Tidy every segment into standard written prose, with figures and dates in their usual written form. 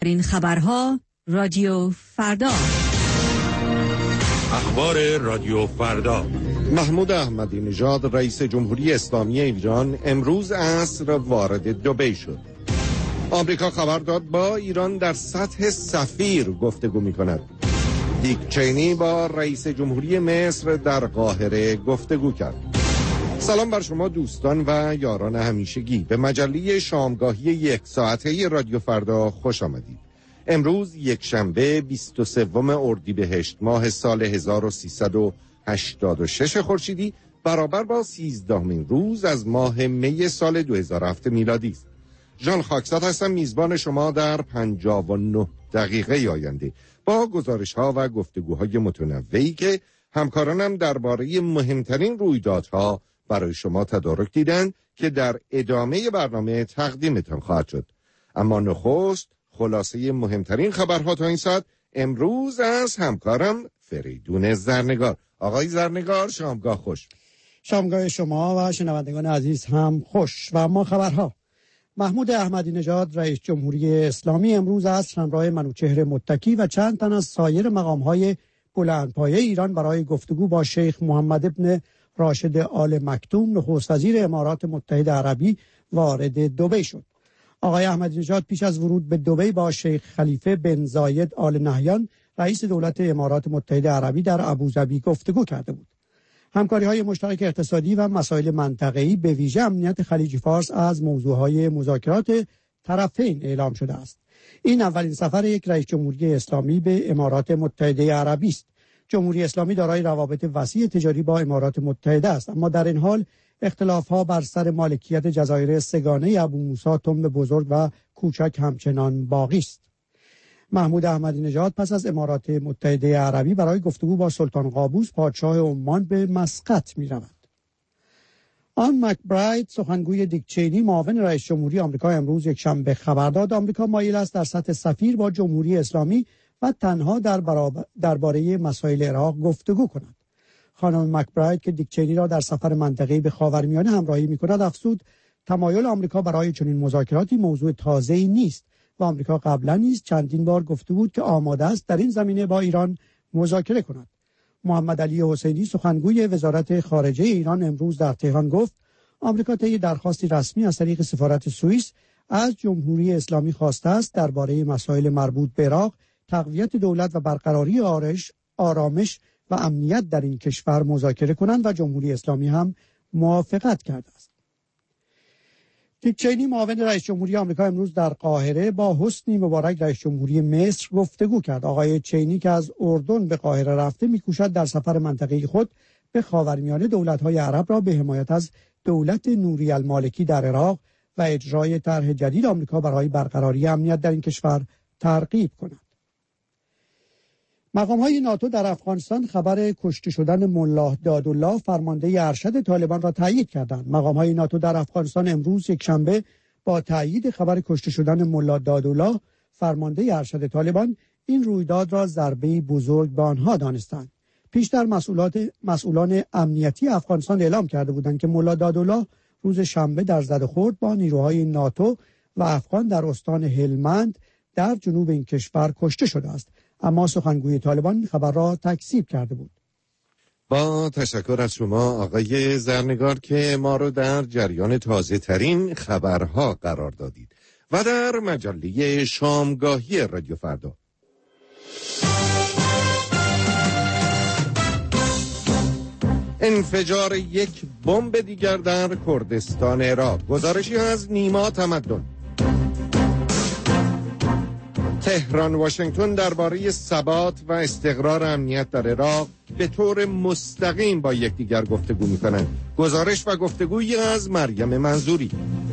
این خبرها رادیو فردا. اخبار رادیو فردا. محمود احمدی نژاد رئیس جمهوری اسلامی ایران امروز عصر وارد دبی شد. آمریکا خبر داد با ایران در سطح سفیر گفتگو می‌کند. دیک چینی با رئیس جمهوری مصر در قاهره گفتگو کرد. سلام بر شما دوستان و یاران همیشگی، به مجله شامگاهی یک ساعته رادیو فردا خوش آمدید. امروز یکشنبه 23 اردیبهشت ماه سال 1386 خورشیدی برابر با 13مین روز از ماه می سال 2007 میلادی است. ژان خاکسات هستم، میزبان شما در 59 دقیقه آینده با گزارش‌ها و گفتگوهای متنوعی که همکارانم درباره مهمترین رویدادها برای شما تدارک دیدن که در ادامه برنامه تقدیمتان خواهد شد. اما نخست خلاصه مهمترین خبرها تا این ساعت امروز از همکارم فریدون زرنگار. آقای زرنگار، شامگاه خوش. شامگاه شما و شنوندگان عزیز هم خوش. و اما خبرها: محمود احمدی نژاد رئیس جمهوری اسلامی امروز عصر همراه منوچهر متکی و چند تن از سایر مقام‌های بلندپایه ایران برای گفتگو با شیخ محمد ابن راشد آل مکتوم نخست وزیر امارات متحده عربی وارد دبی شد. آقای احمدی نژاد پیش از ورود به دبی با شیخ خلیفه بن زاید آل نهیان رئیس دولت امارات متحده عربی در ابوظبی گفتگو کرده بود. همکاری‌های مشترک اقتصادی و مسائل منطقه‌ای به ویژه امنیت خلیج فارس از موضوعهای مذاکرات طرفین اعلام شده است. این اولین سفر یک رئیس جمهوری اسلامی به امارات متحده عربی است. جمهوری اسلامی دارای روابط وسیع تجاری با امارات متحده است، اما در این حال اختلاف‌ها بر سر مالکیت جزایر سگانه ابو موسی تنب بزرگ و کوچک همچنان باقی است. محمود احمدی نژاد پس از امارات متحده عربی برای گفتگو با سلطان قابوس پادشاه عمان به مسقط می‌رود. آن مکبراید سخنگوی دیک چینی معاون رئیس جمهوری آمریکا امروز یکشنبه خبر داد آمریکا مایل است در سطح سفیر با جمهوری اسلامی و تنها درباره مسائل عراق گفتگو کند. خانم مکبراید که دیک چینی را در سفر منطقه‌ای به خاورمیانه همراهی می‌کند افزود تمایل آمریکا برای چنین مذاکراتی موضوع تازه‌ای نیست و آمریکا قبلا نیز چندین بار گفته بود که آماده است در این زمینه با ایران مذاکره کند. محمد علی حسینی سخنگوی وزارت خارجه ایران امروز در تهران گفت آمریکا طی درخواستی رسمی از طریق سفارت سوئیس از جمهوری اسلامی خواسته است درباره مسائل مربوط به عراق، تقویت دولت و برقراری آرامش و امنیت در این کشور مذاکره کنند و جمهوری اسلامی هم موافقت کرده است. دیک چینی معاون رئیس جمهوری آمریکا امروز در قاهره با حسنی مبارک رئیس جمهوری مصر گفتگو کرد. آقای چینی که از اردن به قاهره رفته می‌کوشد در سفر منطقه‌ای خود به خاورمیانه دولت‌های عرب را به حمایت از دولت نوری المالکی در عراق و اجرای طرح جدید آمریکا برای برقراری امنیت در این کشور ترغیب کند. مقام‌های ناتو در افغانستان خبر کشته شدن ملا دادالله فرمانده ارشد طالبان را تایید کردند. مقام‌های ناتو در افغانستان امروز یکشنبه با تایید خبر کشته شدن ملا دادالله فرمانده ارشد طالبان این رویداد را ضربه‌ای بزرگ به آنها دانستند. پیشتر مسئولان امنیتی افغانستان اعلام کرده بودند که ملا دادالله روز شنبه در زد و خورد با نیروهای ناتو و افغان در استان هلمند در جنوب این کشور کشته شده است، اما سخنگوی طالبان این خبر را تکذیب کرده بود. با تشکر از شما آقای زرنگار که ما رو در جریان تازه ترین خبرها قرار دادید و در مجله شامگاهی رادیو فردا. انفجار یک بمب دیگر در کردستان عراق. گزارشی از نیما تمدن. تهران واشنگتن درباره ثبات و استقرار امنیت در عراق به طور مستقیم با یکدیگر گفتگو می‌کنند. گزارش و گفتگویی از مریم منظوری.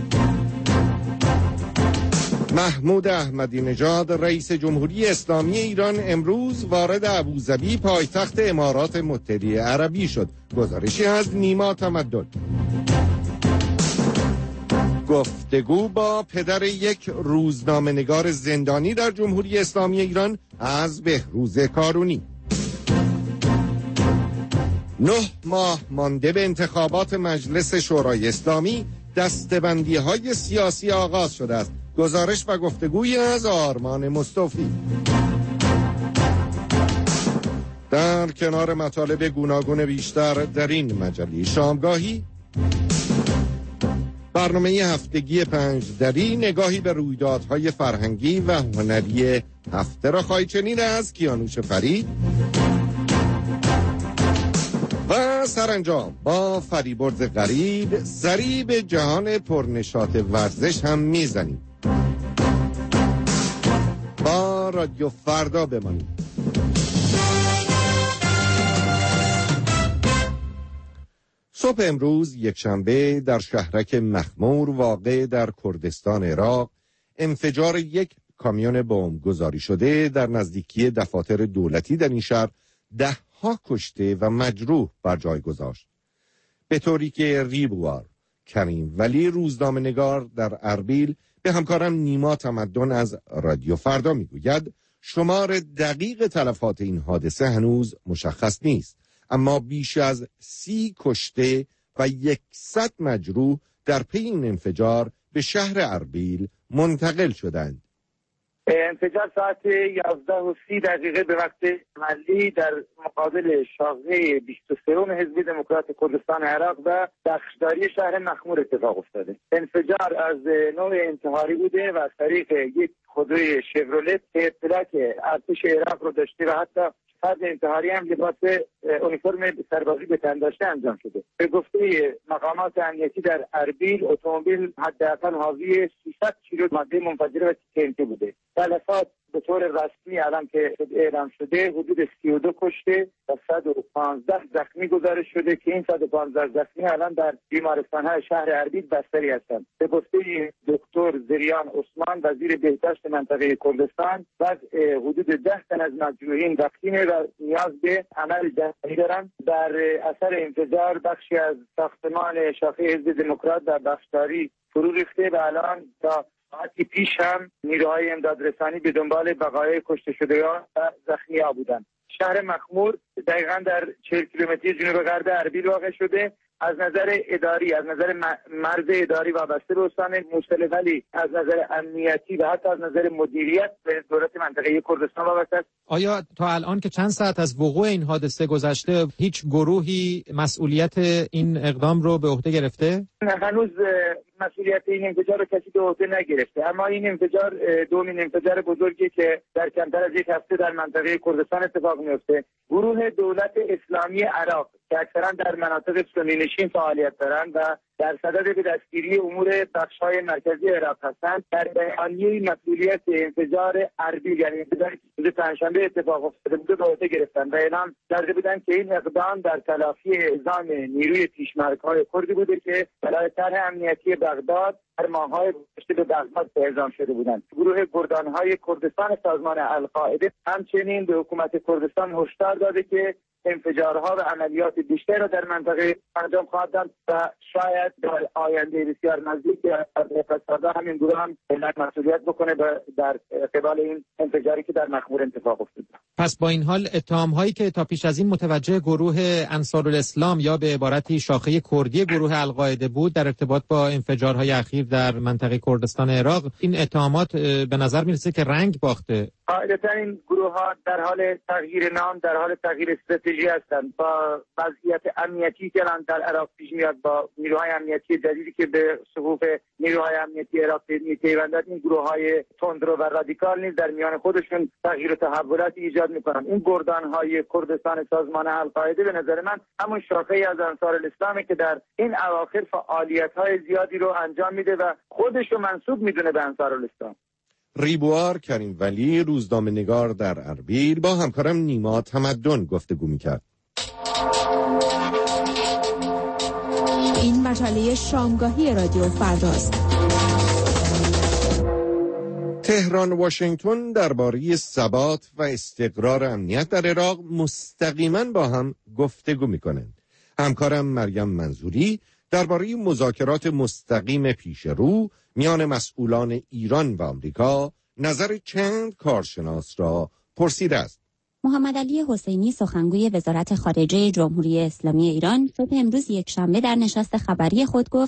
محمود احمدی نژاد رئیس جمهوری اسلامی ایران امروز وارد ابوظبی پایتخت امارات متحده عربی شد. گزارشی از نیما تمدن. گفتگو با پدر یک روزنامه‌نگار زندانی در جمهوری اسلامی ایران از بهروز کارونی. 9 ماه مانده به انتخابات مجلس شورای اسلامی دسته‌بندی‌های سیاسی آغاز شده است. گزارش و گفتگوی از آرمان مصطفی. در کنار مطالب گوناگون بیشتر در این مجله شامگاهی، برنامه هفتگی 5 دری، نگاهی به رویدادهای فرهنگی و هنری هفته را خواهید شنید از کیانوش فرید و سرانجام با فریبرز غریب سری به جهان پرنشاط ورزش هم میزنیم. با رادیو فردا بمانید. صبح امروز یکشنبه در شهرک مخمور واقع در کردستان عراق انفجار یک کامیون بمب گذاری شده در نزدیکی دفاتر دولتی در این شهر 10 کشته و مجروح بر جای گذاشت. به طوری که ریبوار کریم ولی روزنامه‌نگار در اربیل به همکارم نیما تمدن از رادیو فردا میگوید شمار دقیق تلفات این حادثه هنوز مشخص نیست، اما بیش از 30 کشته و 100 مجروح در پی این انفجار به شهر اربیل منتقل شدند. انفجار ساعت 11:30 به وقت محلی در مقابل شاخه 23 حزب دموکرات کردستان عراق و بخشداری شهر مخمور اتفاق افتاده. انفجار از نوع انتحاری بوده و از طریق یک خودروی شورولت که اطلاعات ارتش عراق رو داشته و حتی فرد انتحاری هم لباس اونیفرم سربازی به تن داشته انجام شده. به گفته مقامات امنیتی در اربیل اتومبیل حداقل حاوی 300 کیلو ماده منفجره و TNT بوده. تلفات به طور رسمی الان که اعلام شده حدود 32 کشته و 115 زخمی گزارش شده که این 115 زخمی الان در بیمارستان‌های شهر اربیل بستری هستند. به گفته دکتر زریان عثمان وزیر بهداشت منطقه کردستان وضع حدود 10 تن از مجروحین وخیمه و نیاز به عمل جراحی دارند. در اثر انفجار بخشی از ساختمان شاخه حزب دموکرات در بخشداری فرو ریخته و الان تا ساعتی پیش هم نیروهای امدادرسانی به دنبال بقایای کشته شدگان و زخمی‌ها بودند. شهر مخمور دقیقاً در 40 کیلومتری جنوب غرب اربیل واقع شده. از نظر اداری، از نظر مرز اداری وابسته به استان موصل، ولی از نظر امنیتی و حتی از نظر مدیریت به دولت منطقه کردستان وابسته است. آیا تا الان که چند ساعت از وقوع این حادثه گذشته هیچ گروهی مسئولیت این اقدام رو به عهده گرفته؟ هنوز مسئولیت این انفجار رو کسی به عهده نگرفته، اما این انفجار دومین انفجار بزرگی که در کمتر از یک هفته در منطقه کردستان اتفاق میفته. گروه دولت اسلامی عراق که اکثرا در مناطق سنی‌نشین فعالیت دارند و در صدد به دستگیری امور بخش‌های مرکزی عراق هستند، در بیانیه مسئولیت انفجار اربیل یعنی انفجاری که پنجشنبه اتفاق افتاده بود به عهده گرفتند و اعلام کرده بودند که این اقدام در تلافی اعزام نیروی پیشمرگ‌های کردی بوده که برای طرح امنیتی بغداد در ماه‌های گذشته به بغداد اعزام شده بودند. گروه گردان‌های کردستان سازمان القاعده همچنین به حکومت کردستان هشدار داده که انفجارها و عملیات بیشتر را در منطقه انجام خواهد داد و شاید در آینده بسیار نزدیک در همین گروه هم مسئولیت بکنه در قبال این انفجاری که در مخمور اتفاق افتاد. پس با این حال اتهام‌هایی که تا پیش از این متوجه گروه انصارالاسلام یا به عبارتی شاخه کردی گروه القاعده بود در ارتباط با انفجارهای اخیر در منطقه کردستان عراق، این اتهامات به نظر میرسه که رنگ باخته. قاعدتا این گروه‌ها در حال تغییر نام، در حال تغییر استراتژی هستند. با وضعیت امنیتی که الان در عراق پیش میاد، با نیروهای امنیتی جدیدی که به صفوف نیروهای امنیتی عراق میپیوندند، این گروه‌های تندرو و رادیکال نیز در میان خودشون تغییر و تحولاتی ایجاد میکنند. این گردان‌های کردستان سازمان القاعده به نظر من همون شاخه‌ای از انصارالاسلام که در این اواخر فعالیت‌های زیادی رو انجام میده و خودش رو منسوب میدونه به انصارالاسلام. ریبوار کریم ولی روزنامه‌نگار در اربیل با همکارم نیما تمدن گفتگو میکرد. این مجله شامگاهی رادیو فرداست. تهران و واشنگتن درباره ثبات و استقرار امنیت در عراق مستقیما با هم گفتگو میکنند. همکارم مریم منظوری درباره مذاکرات مستقیم پیش رو میان مسئولان ایران و آمریکا نظر چند کارشناس را پرسیده است. محمد علی حسینی سخنگوی وزارت خارجه جمهوری اسلامی ایران صبح امروز یکشنبه در نشست خبری خود گفت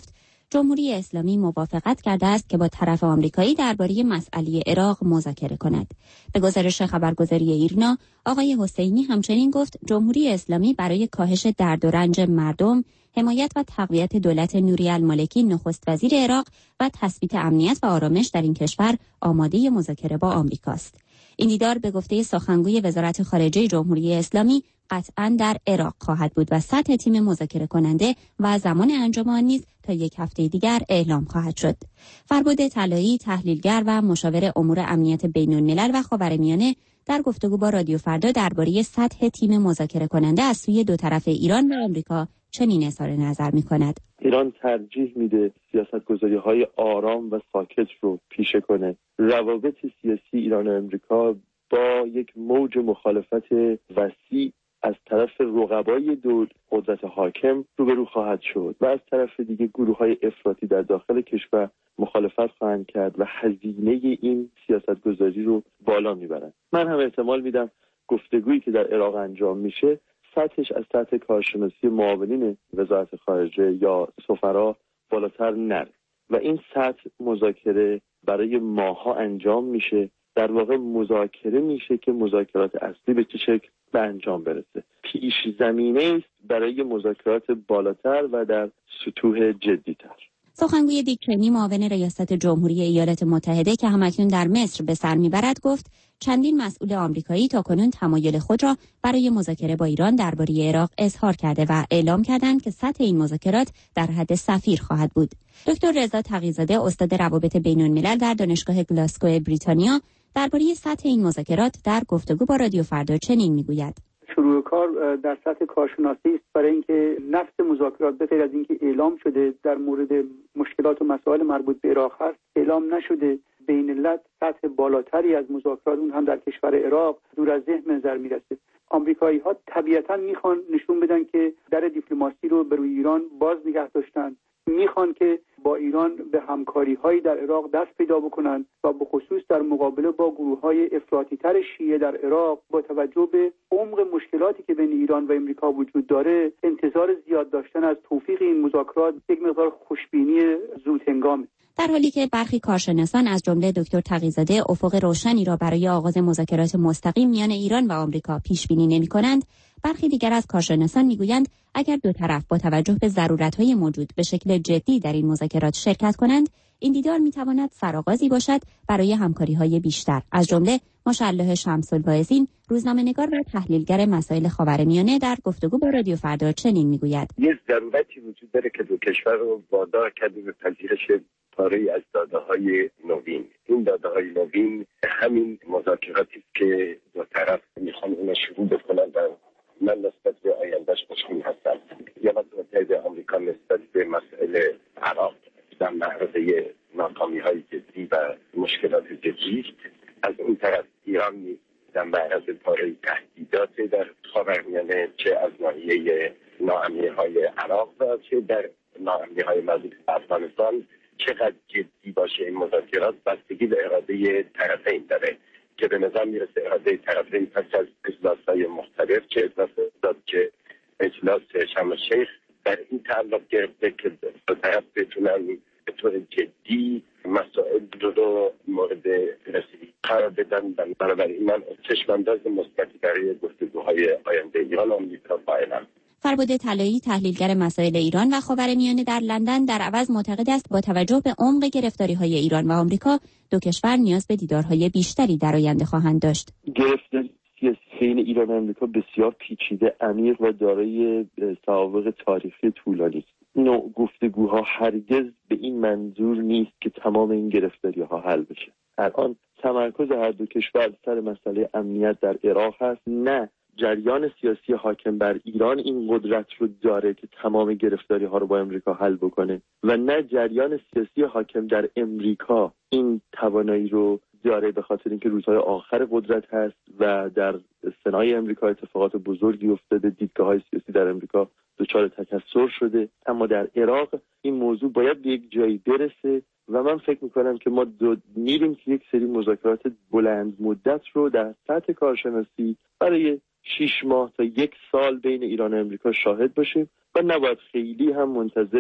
جمهوری اسلامی موافقت کرده است که با طرف آمریکایی درباره مسئله عراق مذاکره کند. به گزارش خبرگزاری ایرنا، آقای حسینی همچنین گفت جمهوری اسلامی برای کاهش درد و رنج مردم، حمایت و تقویت دولت نوری المالکی نخست وزیر عراق و تثبیت امنیت و آرامش در این کشور آماده مذاکره با آمریکاست. این دیدار به گفته سخنگوی وزارت خارجه جمهوری اسلامی قطعاً در عراق خواهد بود و سطح تیم مذاکره کننده و زمان انجام آن نیز تا یک هفته دیگر اعلام خواهد شد. فربود طلایی، تحلیلگر و مشاور امور امنیت بین‌الملل و خاورمیانه در گفتگو با رادیو فردا درباره سطح تیم مذاکره کننده از سوی دو طرف ایران و آمریکا چنین اظهار نظر می‌کند. ایران ترجیح میده سیاست‌گذاری‌های آرام و ساکت رو پیشه کنه. روابط سیاسی ایران و آمریکا با یک موج مخالفت وسیع از طرف رقبای دو قدرت حاکم روبرو خواهد شد و از طرف دیگه گروه‌های افراطی در داخل کشور مخالفت خواهند کرد و هزینه این سیاست‌گذاری رو بالا میبرند. من هم احتمال میدم گفتگویی که در عراق انجام میشه سطحش از سطح کارشناسی معاونین وزارت خارجه یا سفرا بالاتر نره و این سطح مذاکره برای ماها انجام میشه. در واقع مذاکره میشه که مذاکرات اصلی به چه شکل به انجام برسه. پیش زمینه است برای مذاکرات بالاتر و در سطوح جدی‌تر. سخنگوی دیک چینی معاون ریاست جمهوری ایالات متحده که همکنون در مصر به سر میبرد گفت چندین مسئول آمریکایی تاکنون تمایل خود را برای مذاکره با ایران درباره عراق اظهار کرده و اعلام کردند که سطح این مذاکرات در حد سفیر خواهد بود. دکتر رضا تقی‌زاده استاد روابط بین‌الملل در دانشگاه گلاسگو بریتانیا درباره سطح این مذاکرات در گفتگو با رادیو فردا چنین میگوید: شروع کار در سطح کارشناسی است برای اینکه نفس مذاکرات به غیر از اینکه اعلام شده در مورد مشکلات و مسائل مربوط به عراق هست، اعلام نشده بین علت سطح بالاتری از مذاکرات اون هم در کشور عراق دور از ذهن نظر میرسه. آمریکایی ها طبیعتاً میخوان نشون بدن که در دیپلماسی رو به روی ایران باز نگه داشتن، میخوان که با ایران به همکاری‌هایی در عراق دست پیدا بکنن و به خصوص در مقابله با گروه‌های افراطی‌تر شیعه در عراق با توجه به عمق مشکلاتی که بین ایران و آمریکا وجود داره انتظار زیاد داشتن از توفیق این مذاکرات یک مقدار خوشبینی زود هنگامه. در حالی که برخی کارشناسان از جمله دکتر تقی‌زاده افق روشنی را برای آغاز مذاکرات مستقیم میان ایران و آمریکا پیش بینی نمی‌کنند، برخی دیگر از کارشناسان میگویند اگر دو طرف با توجه به ضرورت‌های موجود به شکل جدی در این مذاکرات شرکت کنند، این دیدار می‌تواند سرآغازی باشد برای همکاری‌های بیشتر. از جمله مشلح شمس‌الواعظین، روزنامه‌نگار و تحلیلگر مسائل خاورمیانه در گفتگو با رادیو فردا چنین میگوید: یک ضرورتی وجود داره که دو کشور رو وادار کرده به پذیرش پاره‌ای از داده‌های نوین. این داده‌های نوین همین مذاکراتی است که دو طرف می‌خوان اون شروع بکنن و من نسبت به آیندهش خوشبین هستم. ایالات متحده آمریکا نسبت به مسئله عراق در معرض ناکامی‌های جدی و مشکلات جدی است. از اون طرف ایران در معرض پاره تهدیدات در خاورمیانه، چه از ناحیه ناامنی‌های عراق و چه در ناامنی‌های مربوط به افغانستان. چقدر جدی باشه این مذاکرات بستگی به اراده طرفین داره که به نظر میرسه اراده طرفین پس از اجلاس‌های مختلف، چه اجلاس که اجلاس شرم الشیخ، در این تعلق گرفته که دو طرف بتونن به طور جدی مسائل رو مورد رسیدگی قرار بدن. بنابراین من چشمانداز مثبتی برای گفتگوهای آینده ایران و آمریکا قائلم. فربود طلایی، تحلیلگر مسائل ایران و خاورمیانه در لندن، در عوض معتقد است با توجه به عمق گرفتاری‌های ایران و آمریکا، دو کشور نیاز به دیدارهای بیشتری در آینده خواهند داشت. گرفتاری سیاسی بین ایران و آمریکا بسیار پیچیده، عمیق و دارای سوابق تاریخی طولانی است. نوع گفتگوها هرگز به این منظور نیست که تمام این گرفتاری‌ها حل بشه. الان تمرکز هر دو کشور سر مسئله امنیت در عراق هست، نه جریان سیاسی حاکم بر ایران این قدرت رو داره که تمام گرفتاری‌ها رو با امریکا حل بکنه و نه جریان سیاسی حاکم در امریکا این توانایی رو داره، به خاطر اینکه روزهای آخر قدرت هست و در سنای امریکا اتفاقات بزرگی افتاده، دیدگاه‌های سیاسی در امریکا دچار تکثر شده. اما در عراق این موضوع باید به یک جایی برسه و من فکر میکنم که ما میریم که یک سری مذاکرات بلند مدت رو در سطح کارشناسی برای 6 ماه تا 1 سال بین ایران و امریکا شاهد باشیم و نباید خیلی هم منتظر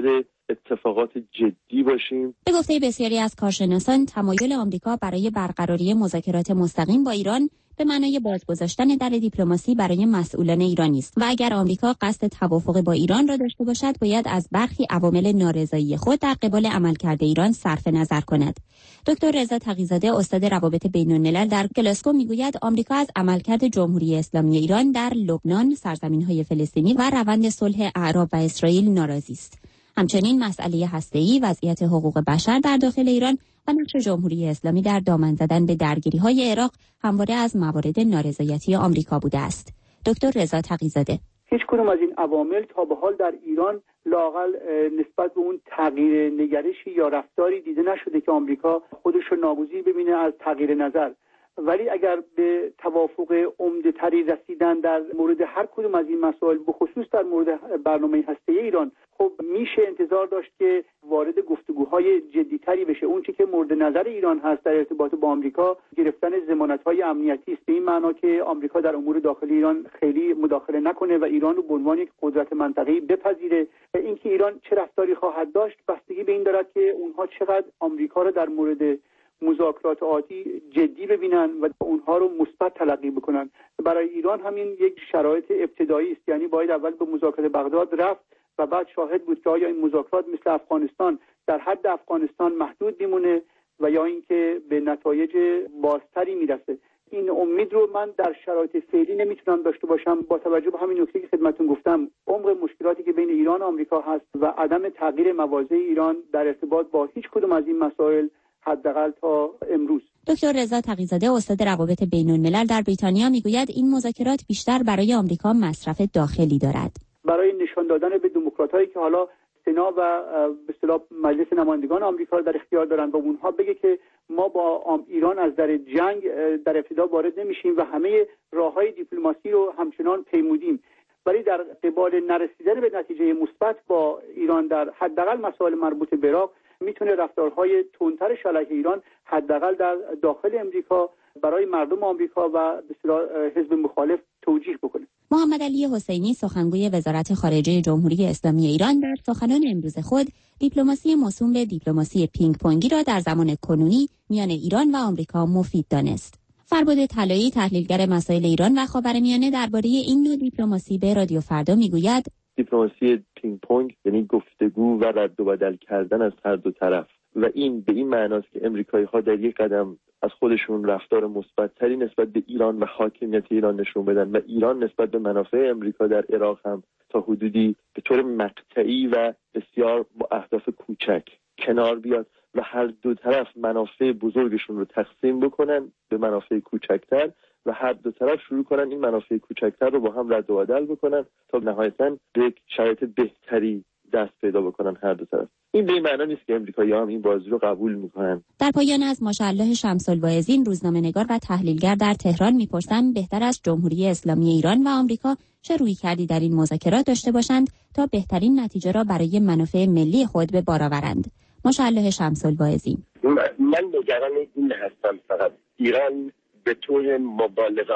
اتفاقات جدی باشیم. به گفته بسیاری از کارشناسان، تمایل آمریکا برای برقراری مذاکرات مستقیم با ایران به معنای بازگذاشتن در دیپلماسی برای مسئولان ایرانی است و اگر آمریکا قصد توافق با ایران را داشته باشد، باید از برخی عوامل نارضایی خود در قبال عملکرد ایران صرف نظر کند. دکتر رضا تقی‌زاده، استاد روابط بین‌الملل در گلاسگو، میگوید آمریکا از عملکرد جمهوری اسلامی ایران در لبنان، سرزمین‌های فلسطینی و روند صلح اعراب و اسرائیل ناراضی است. همچنین مسئله هسته‌ای، وضعیت حقوق بشر در داخل ایران و نقش جمهوری اسلامی در دامن زدن به درگیری‌های عراق همواره از موارد نارضایتی آمریکا بوده است. دکتر رضا تقی‌زاده: هیچ کدوم از این عوامل تا به حال در ایران لااقل نسبت به اون تغییر نگرشی یا رفتاری دیده نشده که آمریکا خودش رو ناگزیر ببینه از تغییر نظر. ولی اگر به توافق عمده‌تری رسیدن در مورد هر کدوم از این مسائل، به خصوص در مورد برنامه هسته‌ای ایران، خب میشه انتظار داشت که وارد گفتگوهای جدی‌تری بشه. اون چیزی که مورد نظر ایران هست در ارتباط با آمریکا، گرفتن ضمانت‌های امنیتی است، به این معنا که آمریکا در امور داخلی ایران خیلی مداخله نکنه و ایران رو به عنوان یک قدرت منطقه‌ای بپذیره. اینکه ایران چه رفتاری خواهد داشت بستگی به این دارد که اونها چقدر آمریکا رو در مورد مذاکرات آتی جدی ببینن و اونها رو مثبت تلقی بکنن. برای ایران همین یک شرایط ابتدایی است، یعنی باید اول به مذاکره بغداد رفت و بعد شاهد بود که آیا این مذاکرات مثل افغانستان در حد افغانستان محدود میمونه و یا اینکه به نتایج بازتری میرسه. این امید رو من در شرایط فعلی نمیتونم داشته باشم با توجه به همین نکته که خدمتتون گفتم، عمق مشکلاتی که بین ایران و آمریکا هست و عدم تغییر مواضع ایران در ارتباط با هیچ کدوم از این مسائل حداقل تا امروز. دکتر رضا تقی‌زاده، استاد روابط بین‌الملل در بریتانیا، میگوید این مذاکرات بیشتر برای آمریکا مصرف داخلی دارد. برای نشان دادن به دموکرات‌هایی که حالا سنا و به اصطلاح مجلس نمایندگان آمریکا در اختیار دارند و اونها بگه که ما با ایران از در جنگ در ابتدا وارد نمیشیم و همه راههای دیپلماسی رو همچنان پیمودیم، ولی در قبال نرسیدن به نتیجه مثبت با ایران در حداقل مسائل مربوط به عراق میتونه رفتارهای تندترش علیه ایران حداقل در داخل امریکا برای مردم آمریکا و به اصطلاح حزب مخالف توجیه بکنه. محمد علی حسینی، سخنگوی وزارت خارجه جمهوری اسلامی ایران، در سخنان امروز خود دیپلماسی موسوم به دیپلماسی پینگ پونگی را در زمان کنونی میان ایران و آمریکا مفید دانست. فرباد طلایی، تحلیلگر مسائل ایران و خاورمیانه، درباره این نوع دیپلماسی به رادیو فردا میگوید: دیپلماسی پینگ پونگ یعنی گفتگو و رد و بدل کردن از هر دو طرف و این به این معناست که امریکایی‌ها در یک قدم از خودشون رفتار مثبت‌تری نسبت به ایران و حاکمیت ایران نشون بدن و ایران نسبت به منافع امریکا در عراق هم تا حدودی به طور مقطعی و بسیار با اهداف کوچک کنار بیاد و هر دو طرف منافع بزرگشون رو تقسیم بکنن به منافع کوچکتر و هر دو طرف شروع کنن این منافع کوچکتر رو با هم رد و بدل بکنن تا نهایتاً به یک شرایط بهتری دست پیدا بکنن هر دو طرف. این به این معنی نیست که امریکایی‌ها هم این بازی رو قبول میکنن. در پایان از ماشاءالله شمس‌الواعظین، روزنامه‌نگار و تحلیلگر در تهران، میپرسم بهتر است جمهوری اسلامی ایران و آمریکا چه رویکردی در این مذاکرات داشته باشند تا بهترین نتیجه را برای منافع ملی خود به بار آورند. ماشاءالله شمس‌الواعظین: من نگران این هستم فقط ایران به طور مبالغه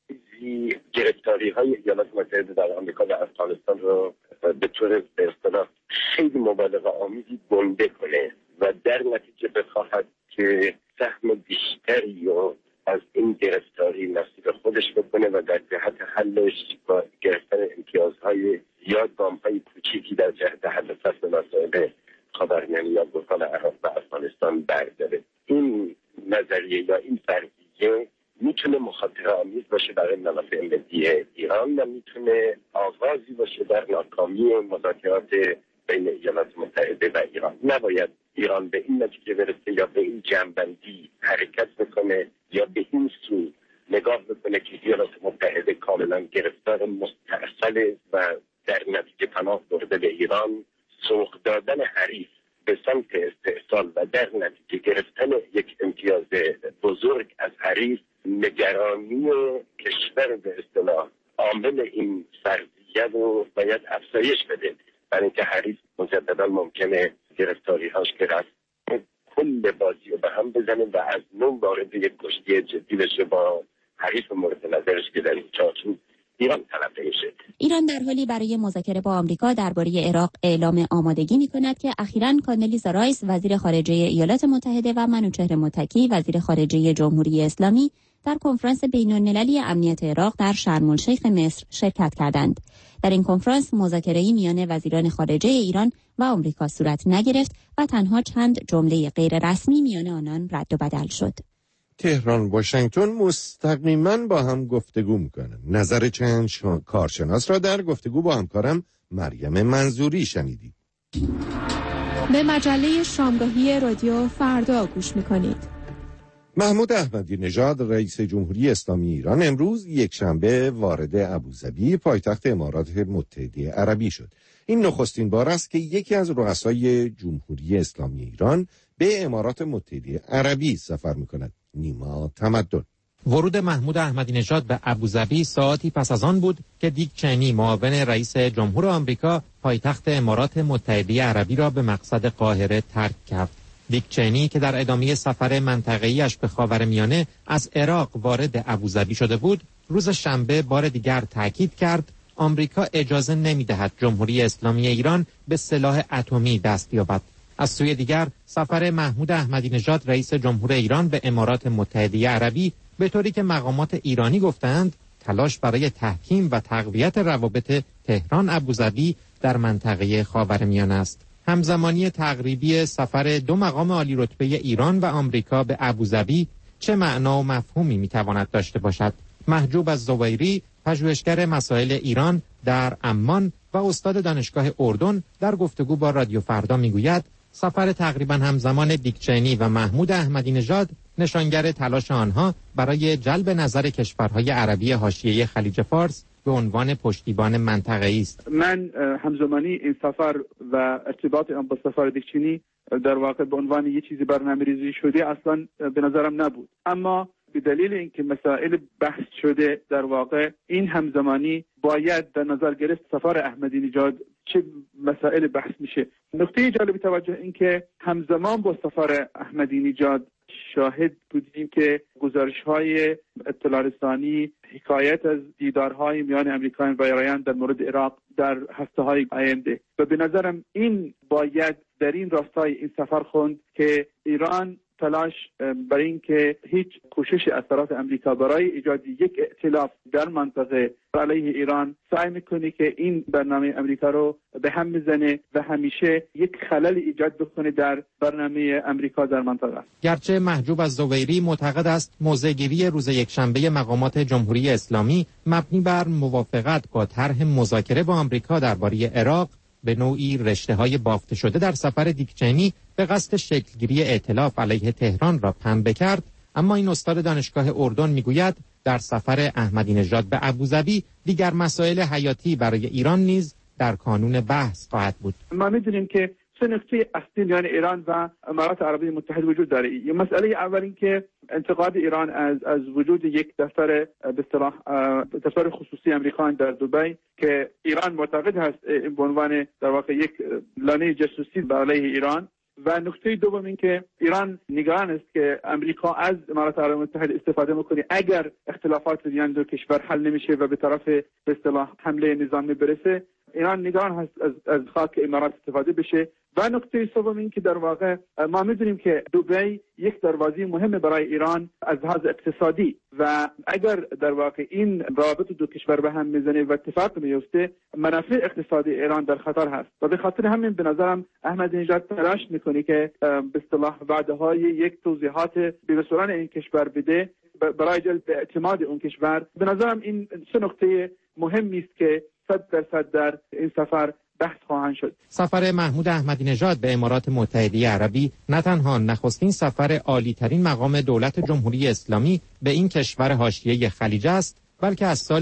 آمیزی گرفتاری‌های ایالات متحده در آمریکا و افغانستان رو به طور به اصطلاح خیلی مبالغه آمیزی گنده کنه و در نتیجه بخواهد که سهم بیشتری رو از این گرفتاری نصیب خودش بکنه و در جهت حلش با گرفتن امتیازهای زیاد گام‌های کوچیکی در جهت حل فصل مسائل خاورمیانه یا بحران عراق و افغانستان برداره. این نظریه یا این فرضیه میتونه مخاطره آمیز باشه برای منافع ملی ایران و میتونه آغازی باشه در ناکامی مذاکرات بین ایالات متحده و ایران. نباید ایران به این نتیجه برسه یا به این جنبندی حرکت بکنه یا به این سو نگاه بکنه که ایالات متحده کاملا گرفتار مستعصل و در نتیجه پناه برده به ایران، سوق دادن حریف به سمت استحصال و در نتیجه گرفتن یک امتیاز بزرگ از حریف، نگرانی کشور به اصطلاح عامل این فرضیه رو باید افزایش بده، برای اینکه حریف مجددا ممکنه گرفتاری‌هاش که رفت کل بازی رو به هم بزنه و از نو وارد یک کشتی جدی بشه با حریف مورد نظرش که در این چارچوب ایران طلب نمیشه. ایران در حالی برای مذاکره با آمریکا درباره عراق اعلام آمادگی می‌کند که اخیراً کاندلیزا رایس وزیر خارجه ایالات متحده و منوچهر متکی وزیر خارجه جمهوری اسلامی در کنفرانس بین‌المللی امنیت عراق در شرم الشیخ مصر شرکت کردند. در این کنفرانس مذاکره‌ای میان وزیران خارجه ایران و آمریکا صورت نگرفت و تنها چند جمله غیر رسمی میان آنان رد و بدل شد. تهران واشنگتن مستقیما با هم گفتگو میکنن. نظر چند کارشناس را در گفتگو با همکارم مریم منظوری شنیدید. به مجله شامگاهی رادیو فردا گوش میکنید. محمود احمدی نژاد رئیس جمهوری اسلامی ایران امروز یکشنبه وارد ابوظبی پایتخت امارات متحده عربی شد. این نخستین بار است که یکی از رؤسای جمهوری اسلامی ایران به امارات متحده عربی سفر می‌کند. نیما تمدن. ورود محمود احمدی نژاد به ابوظبی ساعتی پس از آن بود که دیک چینی معاون رئیس جمهور آمریکا پایتخت امارات متحده عربی را به مقصد قاهره ترک کرد. دیک چینی که در ادامه سفر منطقه‌ایش به خاورمیانه از عراق وارد ابوظبی شده بود، روز شنبه بار دیگر تاکید کرد آمریکا اجازه نمی‌دهد جمهوری اسلامی ایران به سلاح اتمی دست یابد. از سوی دیگر سفر محمود احمدی نژاد رئیس جمهور ایران به امارات متحده عربی به طوری که مقامات ایرانی گفتند تلاش برای تحکیم و تقویت روابط تهران ابوظبی در منطقه خاورمیانه است. همزمانی تقریبی سفر دو مقام عالی رتبه ایران و آمریکا به ابوظبی چه معنا و مفهومی میتواند داشته باشد؟ محجوب الزویری، پژوهشگر مسائل ایران در عمان و استاد دانشگاه اردن در گفتگو با رادیو فردا میگوید سفر تقریبا همزمان دیک چینی و محمود احمدی نژاد نشانگر تلاش آنها برای جلب نظر کشورهای عربی حاشیه خلیج فارس به عنوان پشتیبان منطقه‌ای است. من همزمانی این سفر و ارتباط آن با سفر دیک چینی در واقع به عنوان یه چیزی برنامه‌ریزی شده اصلا به نظرم نبود، اما به دلیل اینکه مسائل بحث شده در واقع این همزمانی باید در نظر گرفت سفر احمدی نژاد چه مسائل بحث میشه. نکته جالب توجه این که همزمان با سفر احمدی نژاد شاهد بودیم که گزارش‌های اطلاع رسانی حکایت از دیدارهای میان امریکاییان و ایرانیان در مورد عراق در هفته‌های آینده و به نظرم این باید در این راستای این سفر خوند که ایران تلاش برای اینکه هیچ کوشش اثرات امریکا برای ایجاد یک ائتلاف در منطقه علیه ایران سعی میکنه که این برنامه امریکا رو به هم بزنه و همیشه یک خلل ایجاد بکنه در برنامه امریکا در منطقه. گرچه محجوب الزویری معتقد است موضع‌گیری روز یکشنبه مقامات جمهوری اسلامی مبنی بر موافقت با طرح مذاکره با آمریکا درباره عراق به نوعی رشته‌های بافته شده در سفر دیک چینی به قصد شکلگیری ائتلاف علیه تهران را پنبه کرد، اما این استاد دانشگاه اردن میگوید در سفر احمدی نژاد به ابوظبی دیگر مسائل حیاتی برای ایران نیز در کانون بحث خواهد بود. ما می‌دونیم که سه نکته اصلی میان ایران و امارات عربی متحده وجود داره. یه مسئله اول این که انتقاد ایران از وجود یک دفتر به اصطلاح دفتر خصوصی امریکایی در دبی که ایران معتقد هست به عنوان در واقع یک لانه جاسوسی علیه ایران، و نکته دوم این که ایران نگران است که امریکا از امارات عربی متحده استفاده میکنه اگر اختلافات میان دو کشور حل نمیشه و به طرف به اصطلاح حمله نظامی برسه. ایران نگران هست از خاک امارات استفاده بشه. و نکته سوم این که در واقع ما میدونیم که دبی یک دروازه مهمه برای ایران از لحاظ اقتصادی و اگر در واقع این روابط دو کشور به هم میزنه و اتفاق میفته منافع اقتصادی ایران در خطر هست و به خاطر همین به نظرم احمدی نژاد تلاش میکنه که به اصطلاح وعده‌های یک توضیحات به مسئولان این کشور بده برای جلب اعتماد اون کشور. به نظرم این سه نکته مهمی است که 100% در این سفر بحث خواهند شد. سفر محمود احمدی نژاد به امارات متحده عربی نه تنها نخستین سفر عالی‌ترین مقام دولت جمهوری اسلامی به این کشور حاشیه خلیج است، بلکه از سال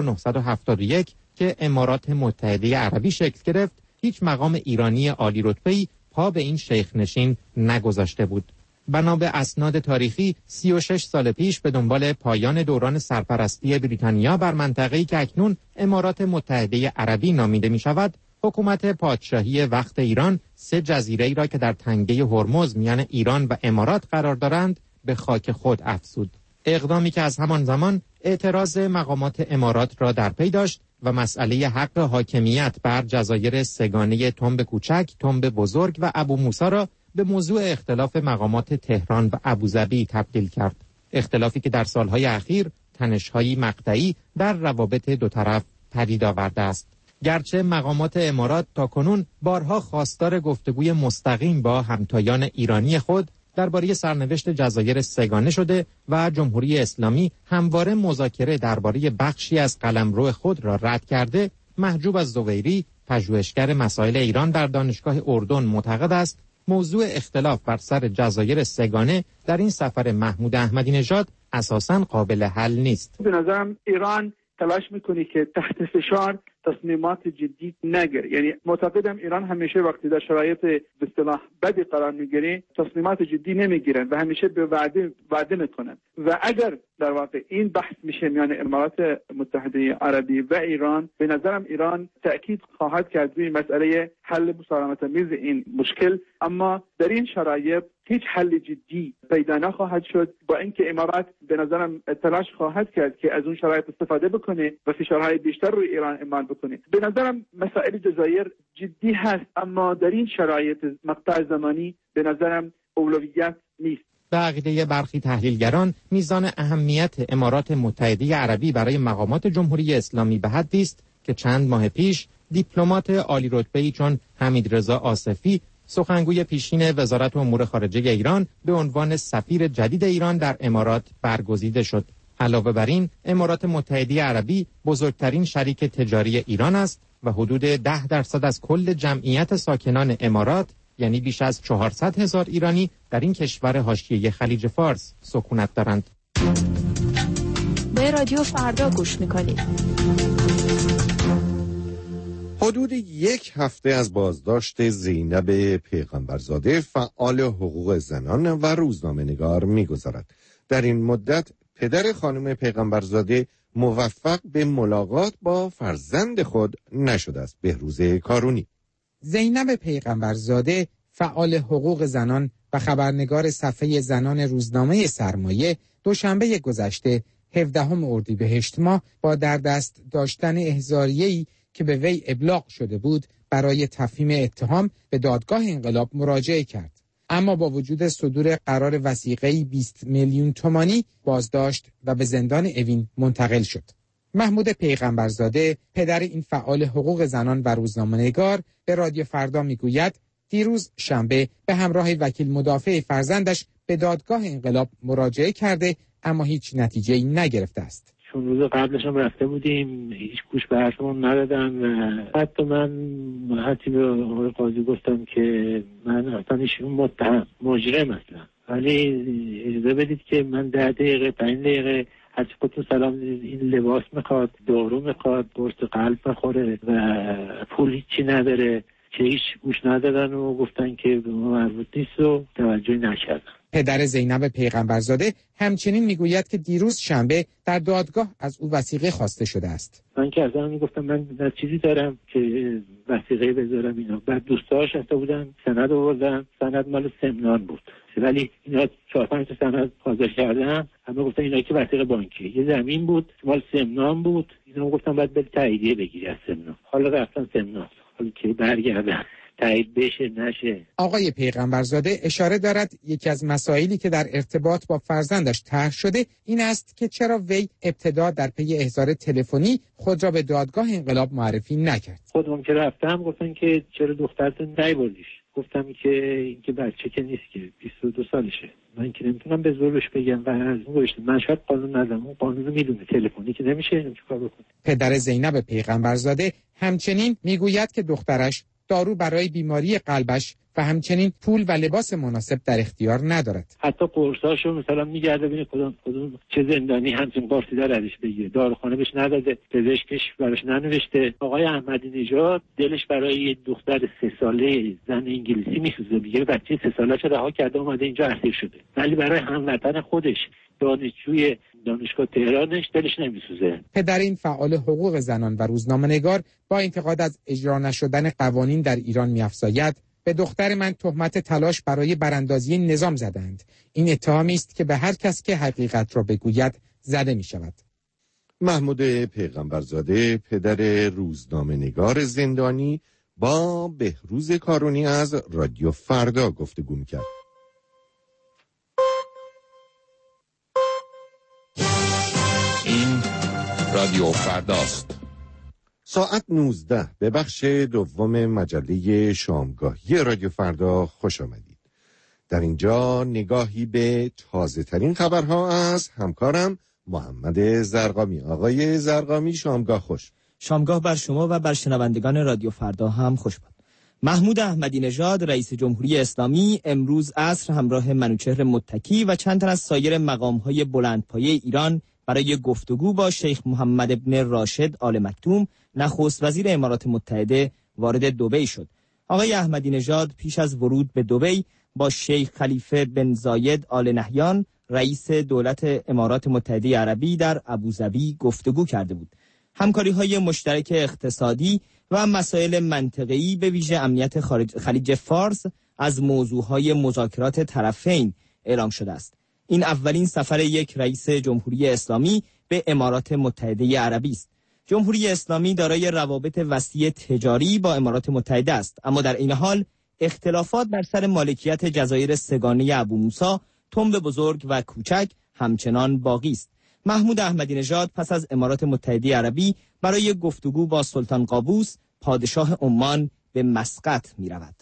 1971 که امارات متحده عربی شکل گرفت هیچ مقام ایرانی عالی رتبه‌ای پا به این شیخ نشین نگذاشته بود. بنا به اسناد تاریخی 36 سال پیش به دنبال پایان دوران سرپرستی بریتانیا بر منطقه‌ای که اکنون امارات متحده عربی نامیده می شود، حکومت پادشاهی وقت ایران 3 جزیره‌ای را که در تنگه هرمز میان ایران و امارات قرار دارند به خاک خود افزود. اقدامی که از همان زمان اعتراض مقامات امارات را در پی داشت و مسئله حق حاکمیت بر جزایر سگانه تنب کوچک، تنب بزرگ و ابو موسی را به موضوع اختلاف مقامات تهران و ابوظبی تبدیل کرد. اختلافی که در سالهای اخیر تنش‌های مقطعی در روابط دو طرف پدید آورده است. گرچه مقامات امارات تاکنون بارها خواستار گفتگوی مستقیم با همتایان ایرانی خود درباره سرنوشت جزایر سگانه شده و جمهوری اسلامی همواره مذاکره درباره بخشی از قلمرو خود را رد کرده، محجوب الزبیری، پژوهشگر مسائل ایران در دانشگاه اردن معتقد است موضوع اختلاف بر سر جزایر سگانه در این سفر محمود احمدی نژاد اساساً قابل حل نیست. به نظرم ایران تلاش میکنه که تحت فشار تصمیمات جدی نگیره. یعنی معتقدم ایران همیشه وقتی در شرایط به اصطلاح بدی قرار میگیره تصمیمات جدی نمیگیرن و همیشه به وعده میکنن و اگر در واقع این بحث میشه میان امارات متحده عربی و ایران، به نظرم ایران تأکید خواهد کرد روی مسئله حل مسالمت‌آمیز این مشکل، اما در این شرایط هیچ حل جدی پیدا نخواهد شد، با اینکه امارات به نظرم تلاش خواهد کرد که از اون شرایط استفاده بکنه و فشارهای بیشتر روی ایران اعمال بکنه. به نظرم مسائل جزایر جدی هست، اما در این شرایط مقطع زمانی به نظرم اولویت نیست. به عقیده برخی تحلیلگران میزان اهمیت امارات متحده عربی برای مقامات جمهوری اسلامی به حدی است که چند ماه پیش دیپلمات عالی رتبه‌ای چون حمیدرضا آصفی، سخنگوی پیشین وزارت امور خارجه ایران، به عنوان سفیر جدید ایران در امارات برگزیده شد. علاوه بر این، امارات متحده عربی بزرگترین شریک تجاری ایران است و حدود 10% از کل جمعیت ساکنان امارات، یعنی بیش از 400,000 ایرانی، در این کشور حاشیه خلیج فارس سکونت دارند. به رادیو فردا گوش می‌کنید. حدود یک هفته از بازداشت زینب پیغمبرزاده، فعال حقوق زنان و روزنامه‌نگار می‌گذرد. در این مدت پدر خانم پیغمبرزاده موفق به ملاقات با فرزند خود نشده است. بهروز کارونی. زینب پیغمبرزاده، فعال حقوق زنان و خبرنگار صفحه زنان روزنامه سرمایه، دوشنبه گذشته 17 اردیبهشت ماه با در دست داشتن احضاریه‌ای که به وی ابلاغ شده بود برای تفهیم اتهام به دادگاه انقلاب مراجعه کرد. اما با وجود صدور قرار وثیقه‌ای 20 میلیون تومانی بازداشت و به زندان اوین منتقل شد. محمود پیغمبرزاده، پدر این فعال حقوق زنان و روزنامه‌نگار، به رادیو فردا میگوید دیروز شنبه به همراه وکیل مدافع فرزندش به دادگاه انقلاب مراجعه کرده اما هیچ نتیجه‌ای نگرفته است. چون روز قبلش هم رفته بودیم، هیچ گوش به حرفمون ندادن و حتی من حتی به آقای قاضی گفتم که من اصلا ایشون متهم مجرم اصلا، ولی اجازه بدید که من 10 دقیقه 5 دقیقه از خودتون سلام، این لباس میخواد، دارو میخواد، قرص قلب بخوره و پول هیچی نداره، که هیچ گوش ندادن و گفتن که به ما مربوط نیست و توجهی نکردن. پدر زینب پیغمبرزاده همچنین میگوید که دیروز شنبه در دادگاه از او وثیقه خواسته شده است. من که از آن میگفتم من چیزی دارم که وثیقه بذارم اینا، بعد دوستاش هسته بودن سند آوردن، سند مال سمنان بود، ولی اینا 4-5 تا سند حاضر کردن، همه گفتن اینا که وثیقه بانکی، یه زمین بود مال سمنان بود، اینا گفتن باید بری تاییدیه بگیری از سمنان، حالا رفتن سمنان، حالا که برگردن تایید بشه نشه. آقای پیغمبرزاده اشاره دارد یکی از مسائلی که در ارتباط با فرزندش طرح شده این است که چرا وی ابتدا در پی احضار تلفنی خود را به دادگاه انقلاب معرفی نکرد. خودم که رفتم گفتن که چرا دخترتون نیاوردیش، گفتم که این که بچه که نیست که 22 سالشه، من که نمیتونم به زورش بگم و از اون گوشت من شاید قانون ندارم، اون قانون رو میدونه، تلفنی که نمیشه، اینو چیکار بکنه. پدر زینب پیغمبرزاده همچنین میگوید که دخترش دارو برای بیماری قلبش و همچنین پول و لباس مناسب در اختیار ندارد. حتی قرصاشو مثلا میگرده ببینه کدوم چه زندانی همچین قرصی داره ازش بگیره، داروخانه بهش نداده، پزشکش براش ننوشته. آقای احمدی نژاد دلش برای یه دختر 3 ساله زن انگلیسی میسوزه، میگه بچه 3 ساله‌شو رها کرده اومده اینجا اسیر شده، ولی برای هموطن خودش دانشجوی دانشگاه تهرانش دلش نمیسوزه. پدر این فعال حقوق زنان و روزنامه‌نگار با انتقاد از اجرا نشدن قوانین در ایران می‌افزاید به دختر من تهمت تلاش برای براندازی نظام زدند. این اتهامی است که به هر کس که حقیقت را بگوید زده می‌شود. محمود پیغمبرزاده پدر روزنامه‌نگار زندانی با بهروز کارونی از رادیو فردا گفتگو می‌کرد. این رادیو فرداست. ساعت 19 به بخش دوم مجله شامگاهی رادیو فردا خوش آمدید. در اینجا نگاهی به تازه ترین خبرها از همکارم محمد زرقامی. آقای زرقامی شامگاه خوش. شامگاه بر شما و بر شنوندگان رادیو فردا هم خوش باد. محمود احمدی نژاد رئیس جمهوری اسلامی امروز عصر همراه منوچهر متکی و چند تن از سایر مقام‌های بلندپایه ایران برای گفتگو با شیخ محمد ابن راشد آل مکتوم نخست وزیر امارات متحده وارد دبی شد. آقای احمدی نژاد پیش از ورود به دبی با شیخ خلیفه بن زاید آل نهیان رئیس دولت امارات متحده عربی در ابوظبی گفتگو کرده بود. همکاری‌های مشترک اقتصادی و مسائل منطقه‌ای به ویژه امنیت خلیج فارس از موضوعهای مذاکرات طرفین اعلام شده است. این اولین سفر یک رئیس جمهوری اسلامی به امارات متحده عربی است. جمهوری اسلامی دارای روابط وسیع تجاری با امارات متحده است، اما در این حال اختلافات بر سر مالکیت جزایر سگانه ابو موسی، تنب بزرگ و کوچک همچنان باقی است. محمود احمدی نژاد پس از امارات متحده عربی برای گفتگو با سلطان قابوس پادشاه عمان به مسقط می رود.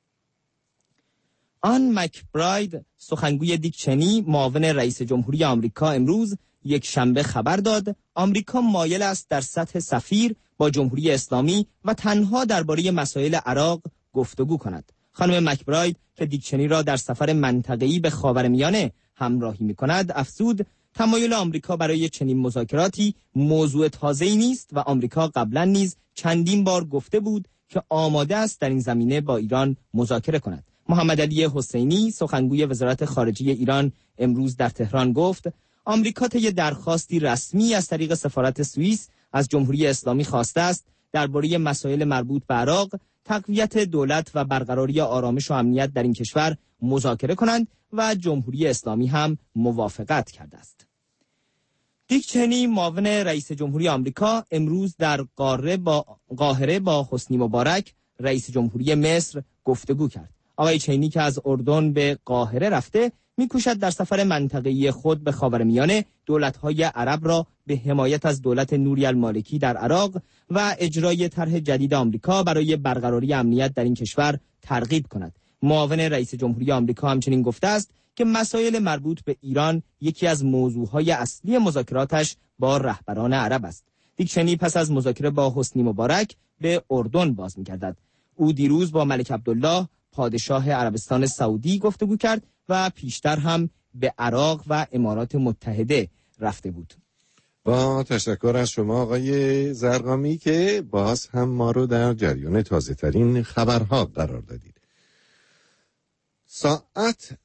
آن مکبراید سخنگوی دیک چنی معاون رئیس جمهوری آمریکا امروز یک شنبه خبر داد آمریکا مایل است در سطح سفیر با جمهوری اسلامی و تنها درباره مسائل عراق گفتگو کند. خانم مکبراید که دیک چنی را در سفر منطقه‌ای به خاورمیانه همراهی می‌کند افزود تمایل آمریکا برای چنین مذاکراتی موضوع تازه‌ای نیست و آمریکا قبلا نیز چندین بار گفته بود که آماده است در این زمینه با ایران مذاکره کند. محمد علی حسینی سخنگوی وزارت خارجه ایران امروز در تهران گفت آمریکا طی درخواستی رسمی از طریق سفارت سوئیس از جمهوری اسلامی خواسته است درباره مسائل مربوط به عراق، تقویت دولت و برقراری آرامش و امنیت در این کشور مذاکره کنند و جمهوری اسلامی هم موافقت کرده است. دیک چنی معاون رئیس جمهوری آمریکا امروز در قاهره با حسنی مبارک رئیس جمهوری مصر گفتگو کرد. آقای چینی که از اردن به قاهره رفته می‌کوشد در سفر منطقه‌ای خود به خاورمیانه دولت‌های عرب را به حمایت از دولت نوری المالکی در عراق و اجرای طرح جدید آمریکا برای برقراری امنیت در این کشور ترغیب کند. معاون رئیس جمهوری آمریکا همچنین گفته است که مسائل مربوط به ایران یکی از موضوعهای اصلی مذاکراتش با رهبران عرب است. دیک چنی پس از مذاکره با حسنی مبارک به اردن باز می‌گردد. او دیروز با ملک عبدالله پادشاه عربستان سعودی گفتگو کرد و پیشتر هم به عراق و امارات متحده رفته بود. با تشکر از شما آقای زرقامی که باز هم ما رو در جریان تازه ترین خبرها قرار دادید. ساعت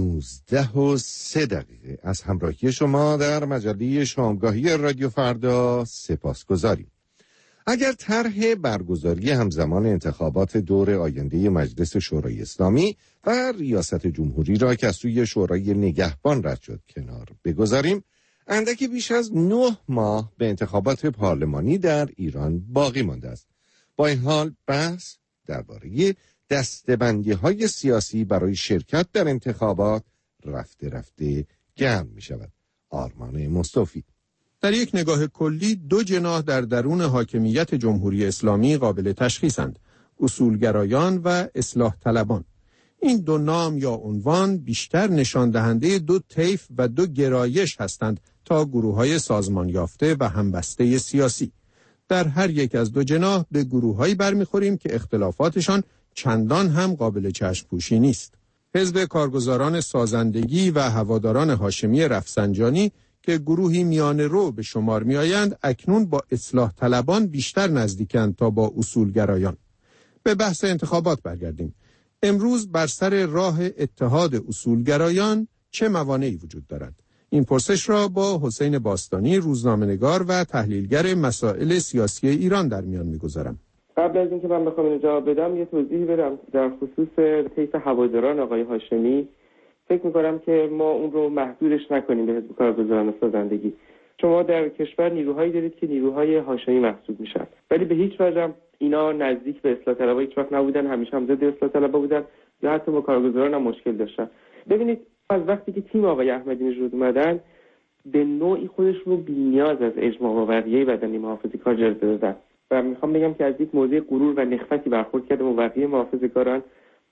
19:03 از همراهی شما در مجله شامگاهی رادیو فردا سپاسگزاریم. اگر طرح برگزاری همزمان انتخابات دور آینده مجلس شورای اسلامی و ریاست جمهوری را که از سوی شورای نگهبان رد شد کنار بگذاریم، اندکی بیش از 9 ماه به انتخابات پارلمانی در ایران باقی مانده است. با این حال بحث درباره دسته‌بندی‌های سیاسی برای شرکت در انتخابات رفته گرم می شود. آرمان مصطفی. در یک نگاه کلی دو جناح در درون حاکمیت جمهوری اسلامی قابل تشخیصند: اصولگرایان و اصلاح طلبان. این دو نام یا عنوان بیشتر نشان دهنده دو طیف و دو گرایش هستند تا گروه‌های سازمان یافته و همبسته سیاسی. در هر یک از دو جناح به گروه‌هایی برمیخوریم که اختلافاتشان چندان هم قابل چشم پوشی نیست. حزب کارگزاران سازندگی و هواداران هاشمی رفسنجانی که گروهی میانه رو به شمار می آیند اکنون با اصلاح طلبان بیشتر نزدیکند تا با اصولگرایان. به بحث انتخابات برگردیم. امروز بر سر راه اتحاد اصولگرایان چه موانعی وجود دارد؟ این پرسش را با حسین باستانی روزنامه‌نگار و تحلیلگر مسائل سیاسی ایران در میان می‌گذارم. قبل از اینکه من بخوام جواب بدم یه توضیحی بدم در خصوص طیف هواداران آقای هاشمی. فکر می‌کنم که ما اون رو محدودش نکنیم به حزب کارگزاران سازندگی، شما در کشور نیروهایی دارید که نیروهای هاشمی محسوب میشن، ولی به هیچ وجه اینا نزدیک به اصلاح طلبها هیچ وقت نبودن، همیشه هم ضد اصلاح طلبها بودن یا حتی با کارگزاران هم مشکل داشتن. ببینید از وقتی که تیم آقای احمدی نژاد اومدن به نوعی خودش رو بی‌نیاز از اجماع و بقیه بدنی محافظه‌کار جلوه دادن و میخوام بگم که از یک موضع غرور و نخوتی برخورد کرده با بقیه محافظه‌کاران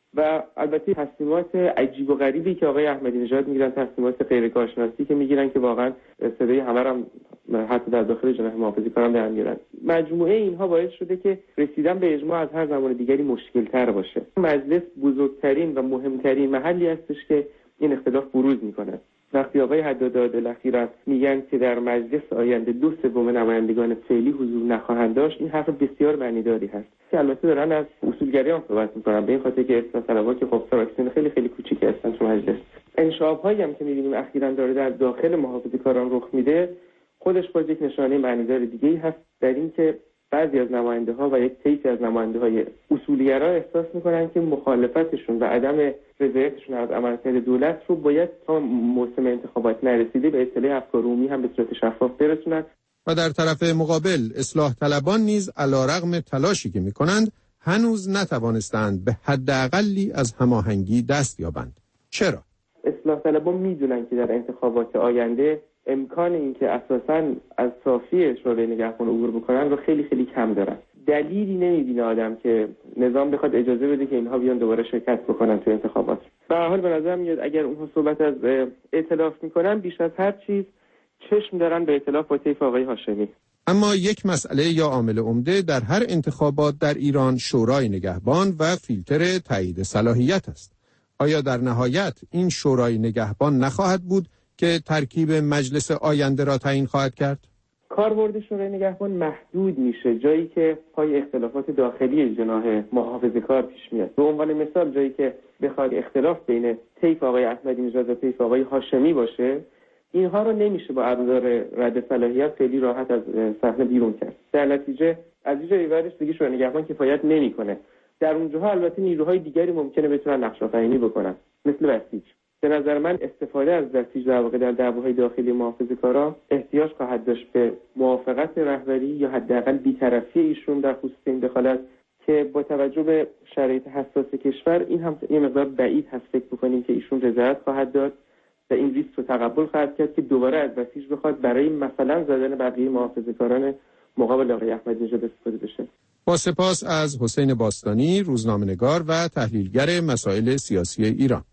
و البته تصمیمات عجیب و غریبی که آقای احمدی نژاد میگیرن، تصمیمات غیر کارشناسی که میگیرن که واقعا صدای همه هم حتی در داخل جناح محافظه‌کاران در میارن. مجموعه اینها باعث شده که رسیدن به اجماع از هر زمان دیگری مشکل‌تر باشه. مجلس بزرگترین و مهمترین محلی هستش که این اختلاف بروز میکنه. وقتی آقای حداد عادل اخیراً میگن که در مجلس آینده 2/3 نمایندگان فعلی حضور نخواهند داشت، این حرف بسیار معنیداری هست که البته دارن از اصولگرایان صحبت میکنن، به این خاطر که اصلاح طلبها که خب فراکسیون خیلی خیلی کوچیکی هستن تو مجلس. انشعاب‌هایی هم که می‌بینیم اخیراً داره در داخل محافظه‌کاران رخ میده، خودش باز یک نشانه معنیدار دیگه‌ای هست در این که بعضی از نماینده‌ها و یک طیفی از نماینده‌های اصولگرا احساس می‌کنن که مخالفتشون و عدم رضایتشون از عملکرد دولت رو باید تا موسم انتخابات نرسیده به اطلاع افکار عمومی هم به صورت شفاف برسونن. و در طرف مقابل اصلاح طلبان نیز علیرغم تلاشی که می‌کنند هنوز نتوانستند به حداقلی از هماهنگی دست یابند. چرا؟ اصلاح طلبان می‌دونن که در انتخابات آینده امکان این که اساساً از صافی شورای نگهبان عبور بکنن رو خیلی خیلی کم دارن. دلیلی نمی‌بینه آدم که نظام بخواد اجازه بده که اینها بیان دوباره شرکت بکنن تو انتخابات. به هر حال به نظر میاد اگر اونها صحبت از ائتلاف میکنن بیش از هر چیز چشم دارن به ائتلاف با طیف آقای هاشمی. اما یک مسئله یا عامل عمده در هر انتخابات در ایران شورای نگهبان و فیلتر تایید صلاحیت است. آیا در نهایت این شورای نگهبان نخواهد بود که ترکیب مجلس آینده را تعیین خواهد کرد؟ کاربرد شورای نگهبان محدود میشه جایی که پای اختلافات داخلی جناح محافظه‌کار پیش میاد. به عنوان مثال جایی که بخواد اختلاف بین طیف آقای احمدی نژاد و طیف آقای هاشمی باشه، اینها رو نمیشه با ابزار رد صلاحیت خیلی راحت از صحنه بیرون کرد. در نتیجه از این جایی بعدش دیگه شورای نگهبان کفایت نمیکنه. در اونجاها البته نیروهای دیگری ممکنه بتونن نقش آفرینی بکنن، مثل بسیج. به نظر من استفاده از بسیج در واقع در دعواهای داخلی محافظه‌کاران احتیاج خواهد داشت به موافقت رهبری یا حداقل بی‌طرفی ایشون در خصوص این دخالت که با توجه به شرایط حساس کشور این هم یه مقدار بعید هست فکر بکنیم که ایشون رضایت خواهد داد و این ریسک رو تقبل خواهد کرد که دوباره از بسیج بخواد برای مثلا زدن بقیه محافظه‌کاران مقابل آقای احمدی نژاد استفاده بشه. با سپاس از حسین باستانی، روزنامه‌نگار و تحلیلگر مسائل سیاسی ایران.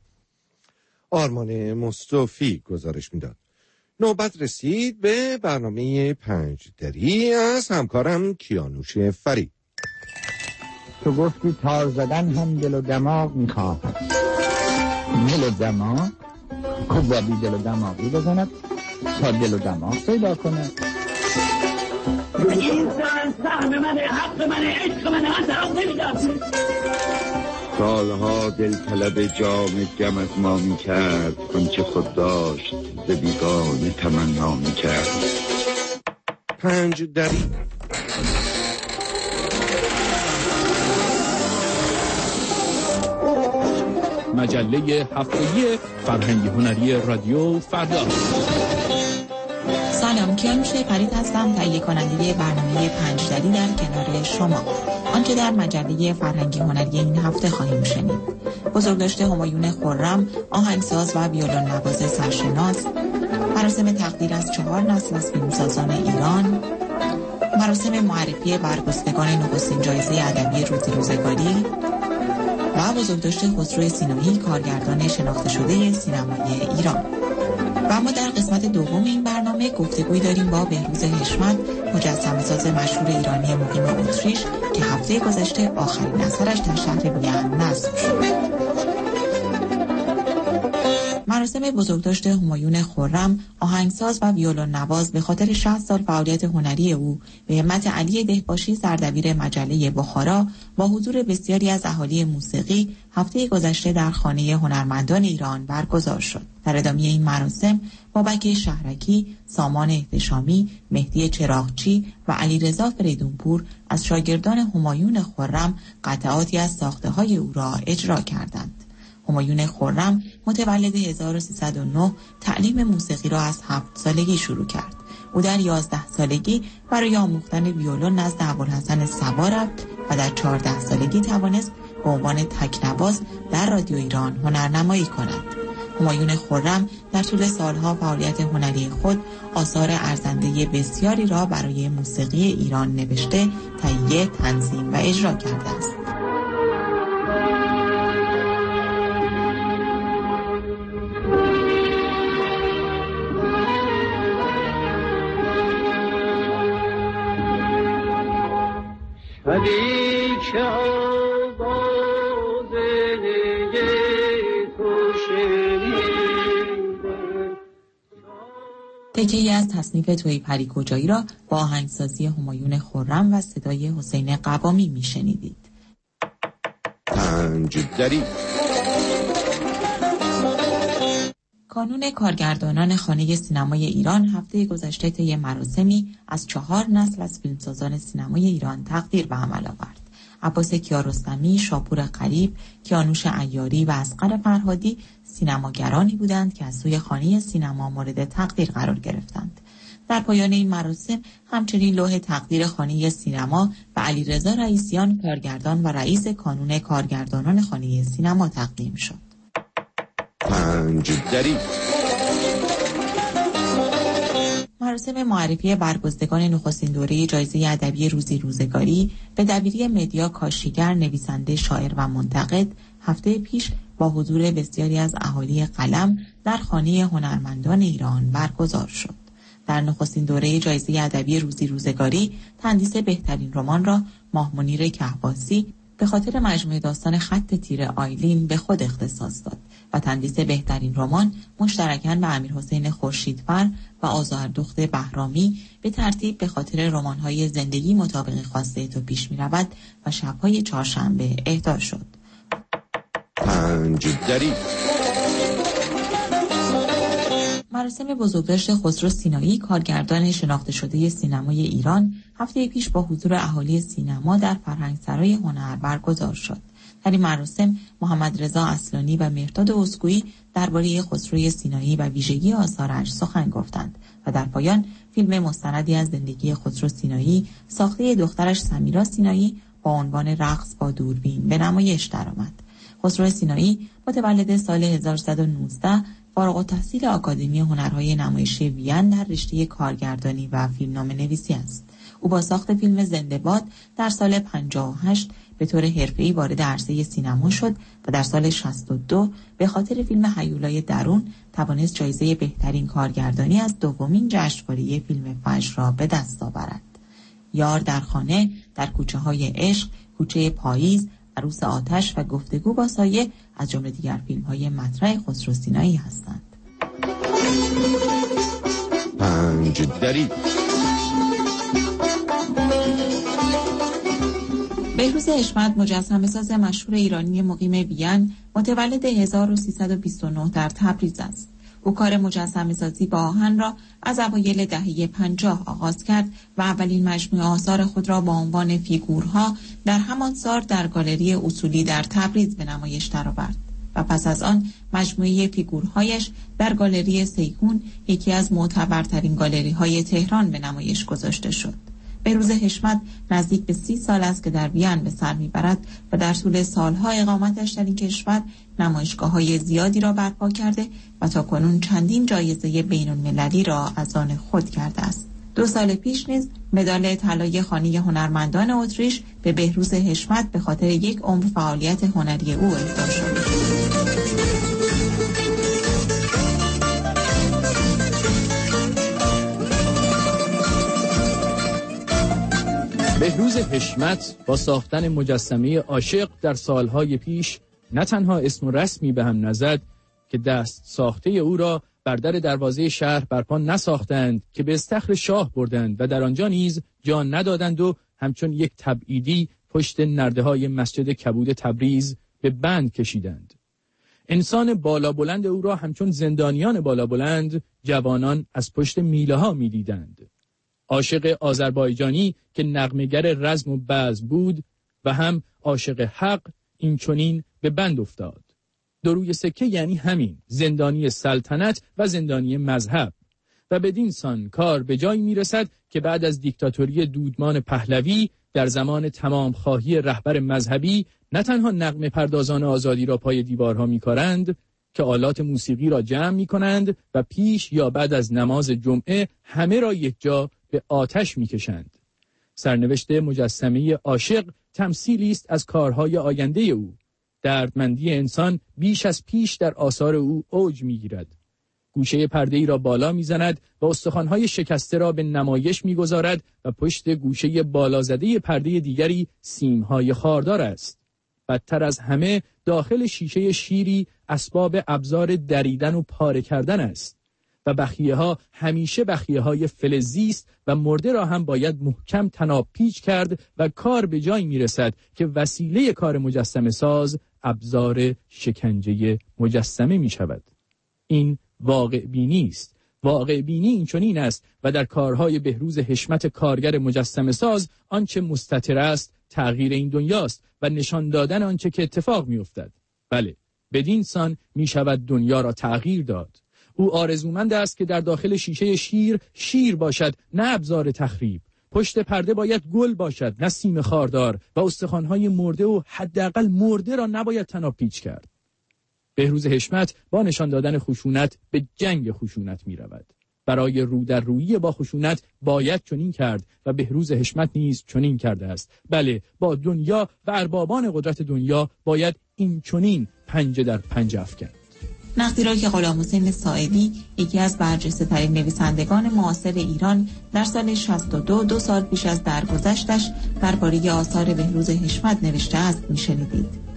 آرمان مصطفی گزارش میداد. نوبت رسید به برنامه 5 دری از همکارم کیانوش فرید. تو گفتی تار زدن هم دل و دماغ میخواهد. دل و دماغ خب با بی دل و دماغی بزند تا دل و دماغ پیدا کنه. این زن سهم منه، حق منه، عشق منه، من طرف نمیدم. سالها دل طلب جام جم از ما می کرد، آنچه خود داشت ز بیگانه تمنا می کرد. 5 دری مجله هفتگی فرهنگی هنری رادیو فردا. سلام، کیانوش فرید هستم، تهیه کننده برنامه 5 دری در کنار شما. آنچه در مجله فرهنگی هنری این هفته خواهیم شنید: بزرگداشت همایون خرم، آهنگساز و ویولن نواز سرشناس، مراسم تقدیر از 4 نسل از فیلمسازان ایران، مراسم معرفی برگزیدگان نخستین جایزه ادبی روزگاری و بزرگداشت خسرو سینایی، کارگردان شناخته شده سینمای ایران. و اما در قسمت دوم این برنامه گفتگوی داریم با بهروز حشمت، مجسمه‌ساز مشهور ایرانی مقیم اتریش که هفته گذشته آخرین اثرش در شهر وین نصب شد. مراسم بزرگداشت همایون خرم، آهنگساز و ویولن نواز، به خاطر 60 سال فعالیت هنری او به همت علی دهباشی، سردبیر مجله بخارا، با حضور بسیاری از اهالی موسیقی هفته گذشته در خانه هنرمندان ایران برگزار شد. در ادامه این مراسم بابک شهرکی، سامان احتشامی، مهدی چراغچی و علیرضا فریدونپور از شاگردان همایون خرم قطعاتی از ساخته‌های او را اجرا کردند. همایون خرم متولد 1309 تعلیم موسیقی را از 7 سالگی شروع کرد. او در 11 سالگی برای آموختن ویولون نزد ابوالحسن صبا رفت و در 14 سالگی توانست به عنوان تکنواز در رادیو ایران هنرنمایی کند. همایون خرم در طول سالها فعالیت هنری خود آثار ارزنده بسیاری را برای موسیقی ایران نوشته، تهیه، تنظیم و اجرا کرده است. تکه‌ای از تصنیف تویی پری کجایی را با آهنگسازی همایون خرم و صدای حسین قوامی میشنیدید. پنجدری. کانون کارگردانان خانه سینمای ایران هفته گذشته طی مراسمی از 4 نسل از فیلمسازان سینمای ایران تقدیر به عمل آورد. عباس کیارستمی، شاپور قریب، کیانوش عیاری و اصغر فرهادی سینماگرانی بودند که از سوی خانه سینما مورد تقدیر قرار گرفتند. در پایان این مراسم همچنین لوح تقدیر خانه سینما و علیرضا رئیسیان، کارگردان و رئیس کانون کارگردانان خانه سینما تقدیم شد. پنجدری. مراسم معرفی برگزیدگان نخستین دوره جایزه ادبی روزی روزگاری به دبیری مدیا کاشیگر، نویسنده، شاعر و منتقد هفته پیش با حضور بسیاری از اهالی قلم در خانه هنرمندان ایران برگزار شد. در نخستین دوره جایزه ادبی روزی روزگاری تندیس بهترین رمان را ماه منیر کهباسی به خاطر مجموعه داستان خط تیر آیلین به خود اختصاص داد و تندیس بهترین رمان مشترکاً به امیرحسین خورشیدفر و آذردخت بهرامی به ترتیب به خاطر رمان‌های زندگی مطابق خواسته تو پیش می‌رود و شب‌های چهارشنبه اهدا شد. پنجدری. مراسم بزرگداشت خسرو سینایی، کارگردان شناخته شده سینمای ایران، هفته پیش با حضور اهالی سینما در فرهنگسرای هنر برگزار شد. در این مراسم محمد رضا اصلانی و مهرداد اسکویی درباره خسروی سینایی و ویژگی آثارش سخن گفتند و در پایان فیلم مستندی از زندگی خسرو سینایی ساخته دخترش سمیرا سینایی با عنوان رقص با دوربین به نمایش درآمد. خسرو سینایی متولد سال 1119 فارغ التحصیل آکادمی هنرهای نمایشی وین در رشته کارگردانی و فیلمنامه نویسی است. او با ساخت فیلم زنده باد در سال 58 به طور حرفه‌ای وارد عرصه سینما شد و در سال 62 به خاطر فیلم هیولای درون توانست جایزه بهترین کارگردانی از دومین جشنواره فیلم فجر را به دست آورد. یار در خانه، در کوچه های عشق، کوچه پاییز، عروس آتش و گفتگو با سایه از جمله دیگر فیلم‌های مطرح خسرو سینایی هستند. پنجدری. بهروز حشمت، مجسمه‌ساز مشهور ایرانی مقیم وین، متولد 1329 در تبریز است. او کار مجسمه‌سازی با آهن را از اوایل دهه 50 آغاز کرد و اولین مجموعه آثار خود را با عنوان فیگورها در همان سال در گالری اصولی در تبریز به نمایش درآورد و پس از آن مجموعه فیگورهایش در گالری سیحون، یکی از معتبرترین گالری‌های تهران، به نمایش گذاشته شد. بهروز حشمت نزدیک به 30 سال است که در وین به سر میبرد و در طول سالها اقامتش در این کشور نمایشگاه‌های زیادی را برپا کرده و تاکنون چندین جایزه بین‌المللی را از آن خود کرده است. 2 سال پیش نیز مدال طلای خانه هنرمندان اتریش به بهروز حشمت به خاطر 1 عمر فعالیت هنری او اهدا شد. بهروز حشمت با ساختن مجسمه عاشق در سالهای پیش نه تنها اسم و رسمی به هم نزد که دست ساخته او را بر در دروازه شهر برپا نساختند که به استخر شاه بردند و در آنجا نیز جان ندادند و همچون یک تبعیدی پشت نرده‌های مسجد کبود تبریز به بند کشیدند. انسان بالا بلند او را همچون زندانیان بالا بلند جوانان از پشت میله ها می دیدند. عاشق آذربایجانی که نغمه‌گر رزم و بزم بود و هم عاشق حق این چنین به بند افتاد. دو روی سکه یعنی همین، زندانی سلطنت و زندانی مذهب. و بدین سان کار به جایی میرسد که بعد از دیکتاتوری دودمان پهلوی در زمان تمام خواهی رهبر مذهبی نه تنها نغمه پردازان آزادی را پای دیوارها می‌کارند که آلات موسیقی را جمع می‌کنند و پیش یا بعد از نماز جمعه همه را یک جا به آتش می‌کشند. سرنوشت مجسمه عاشق تمثیلی است از کارهای آینده او. دردمندی انسان بیش از پیش در آثار او اوج می‌گیرد. گوشه پرده‌ای را بالا می‌زند و استخوان‌های شکسته را به نمایش می‌گذارد و پشت گوشه بالازده پرده دیگری سیم‌های خاردار است. بدتر از همه داخل شیشه شیری اسباب ابزار دریدن و پاره کردن است و بخیه‌ها همیشه بخیه‌های فلزی است و مرده را هم باید محکم تناب پیچ کرد و کار به جایی می‌رسد که وسیله کار مجسمه ساز ابزار شکنجه مجسمه می‌شود. این واقع بینی است. واقع بینی این چنین است و در کارهای بهروز حشمت کارگر مجسمه ساز آنچه مستتر است تغییر این دنیاست و نشان دادن آنچه که اتفاق می افتد. بله، بدین سان می شود دنیا را تغییر داد. او آرزومند است که در داخل شیشه شیر باشد، نه ابزار تخریب. پشت پرده باید گل باشد، نه سیم خاردار، و استخوان‌های مرده و حداقل مرده را نباید تناب پیچ کرد. بهروز حشمت با نشان دادن خشونت به جنگ خشونت می رود. برای رو در رویی با خشونت باید چنین کرد و بهروز حشمت نیز چنین کرده است. بله، با دنیا و اربابان قدرت دنیا باید این چنین پنجه در پنجه افکند. نقدی را که غلامحسین ساعدی، یکی از برجسته‌ترین نویسندگان معاصر ایران، در سال 62 دو سال پیش از درگذشتش درباره آثار بهروز حشمت نوشته است می‌شنیدید.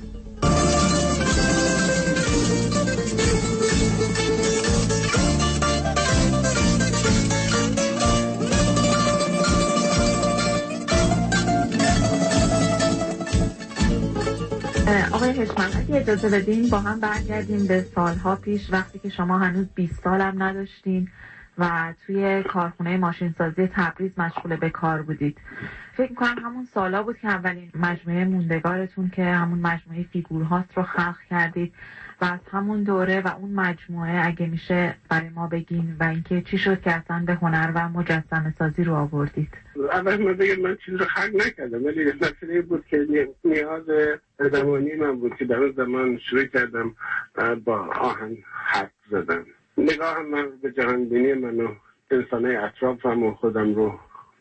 آقای حشمت، اگه اجازه بدین با هم برگردیم به سالها پیش، وقتی که شما هنوز 20 سالم نداشتین و توی کارخونه ماشینسازی تبریز مشغول به کار بودید. فکر می‌کنم همون سالا بود که اولین مجموعه موندگارتون که همون مجموعه فیگورهاست رو خلق کردید و از همون دوره و اون مجموعه اگه میشه برای ما بگین و اینکه چی شد که اصلا به هنر و مجسمه سازی رو آوردید. اول من بگم من چیز رو خلق نکردم، ولی مسئله بود که نیاز زمانی من بود که در اون زمان شروع کردم با آهن حرف زدن. نگاه من به جهانبینی من و انسان‌های اطرافم و خودم رو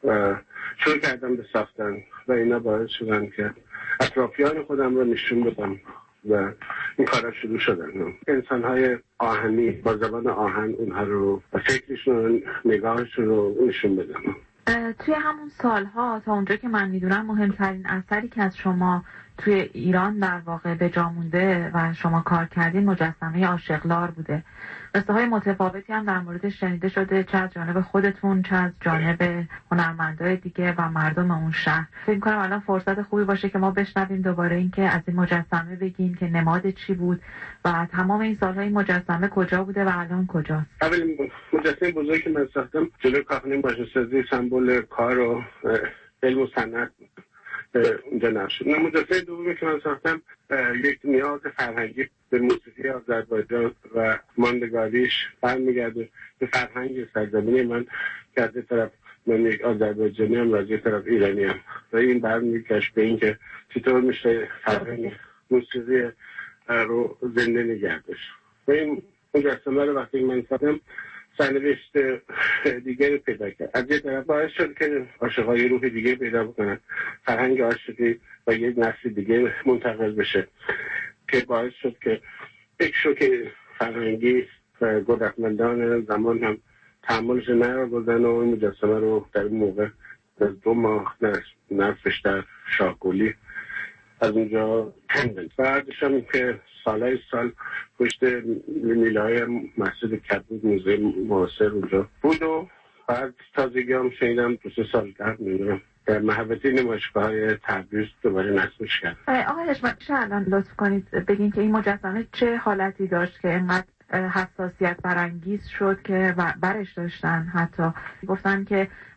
شروع کردم به ساختن و اینا باعث شدن که اطرافیان خودم رو نشون بدم و این کارا شروع شدن. انسان‌های آهنی با زبان آهن اونها رو و فکرشون نگاهشون رو نشون بدم. توی همون سالها تا اونجا که من میدونم مهمترین اثری که از شما توی ایران در واقع به جا مونده و شما کار کردین مجسمه عاشقلار بوده. قصه های متفاوتی هم در موردش شنیده شده، چه از جانب خودتون چه از جانب هنرمندای دیگه و مردم اون شهر. فکر کنم الان فرصت خوبی باشه که ما بشنویم دوباره این که از این مجسمه بگین که نماد چی بود و تمام این سالهای مجسمه کجا بوده و الان کجاست. اولین مجسمه بزرگی که من ساختم جلوی کارخانه ماشینسازی سمبل کار و علم و صنعت اونجا نشد. مجسمه دومی که من ساختم یک نیاز فرهنگی به موسیقی آذربایجان و ماندگاریش برمیگرده به فرهنگ سرزمینی من که از طرف من یک آذربایجانی هم و از طرف ایرانی هم و این برمیگشت به این که چطور میشه فرهنگ موسیقی رو زنده نگردش. و این مجسمه رو وقتی من ساختم سرنوشت دیگری پیدا کرد. از یه طرف باعث شد که عاشقای روح دیگه پیدا بکنن، فرهنگ عاشقی و یک نسل دیگه منتقل بشه که باعث شد که یک شوک فرهنگی و قدرتمندان زمان هم تحملش نرگذن و این مجسمه رو در این موقع از 2 ماه نصفش در شاهگلی از اونجا کندن. بعدش هم که سال پشت میلای مسجد کبود موزه معاصر اونجا بود و بعد تازگی هم شنیدم 2-3 سال قبل میدونم در محوطه نمایشگاه‌های تبریز دوباره نصبش کرد. آقای حشمت الان لطف کنید بگین که این مجسمه چه حالتی داشت که اینقدر حساسیت برانگیز شد که برش داشتن، حتی گفتن که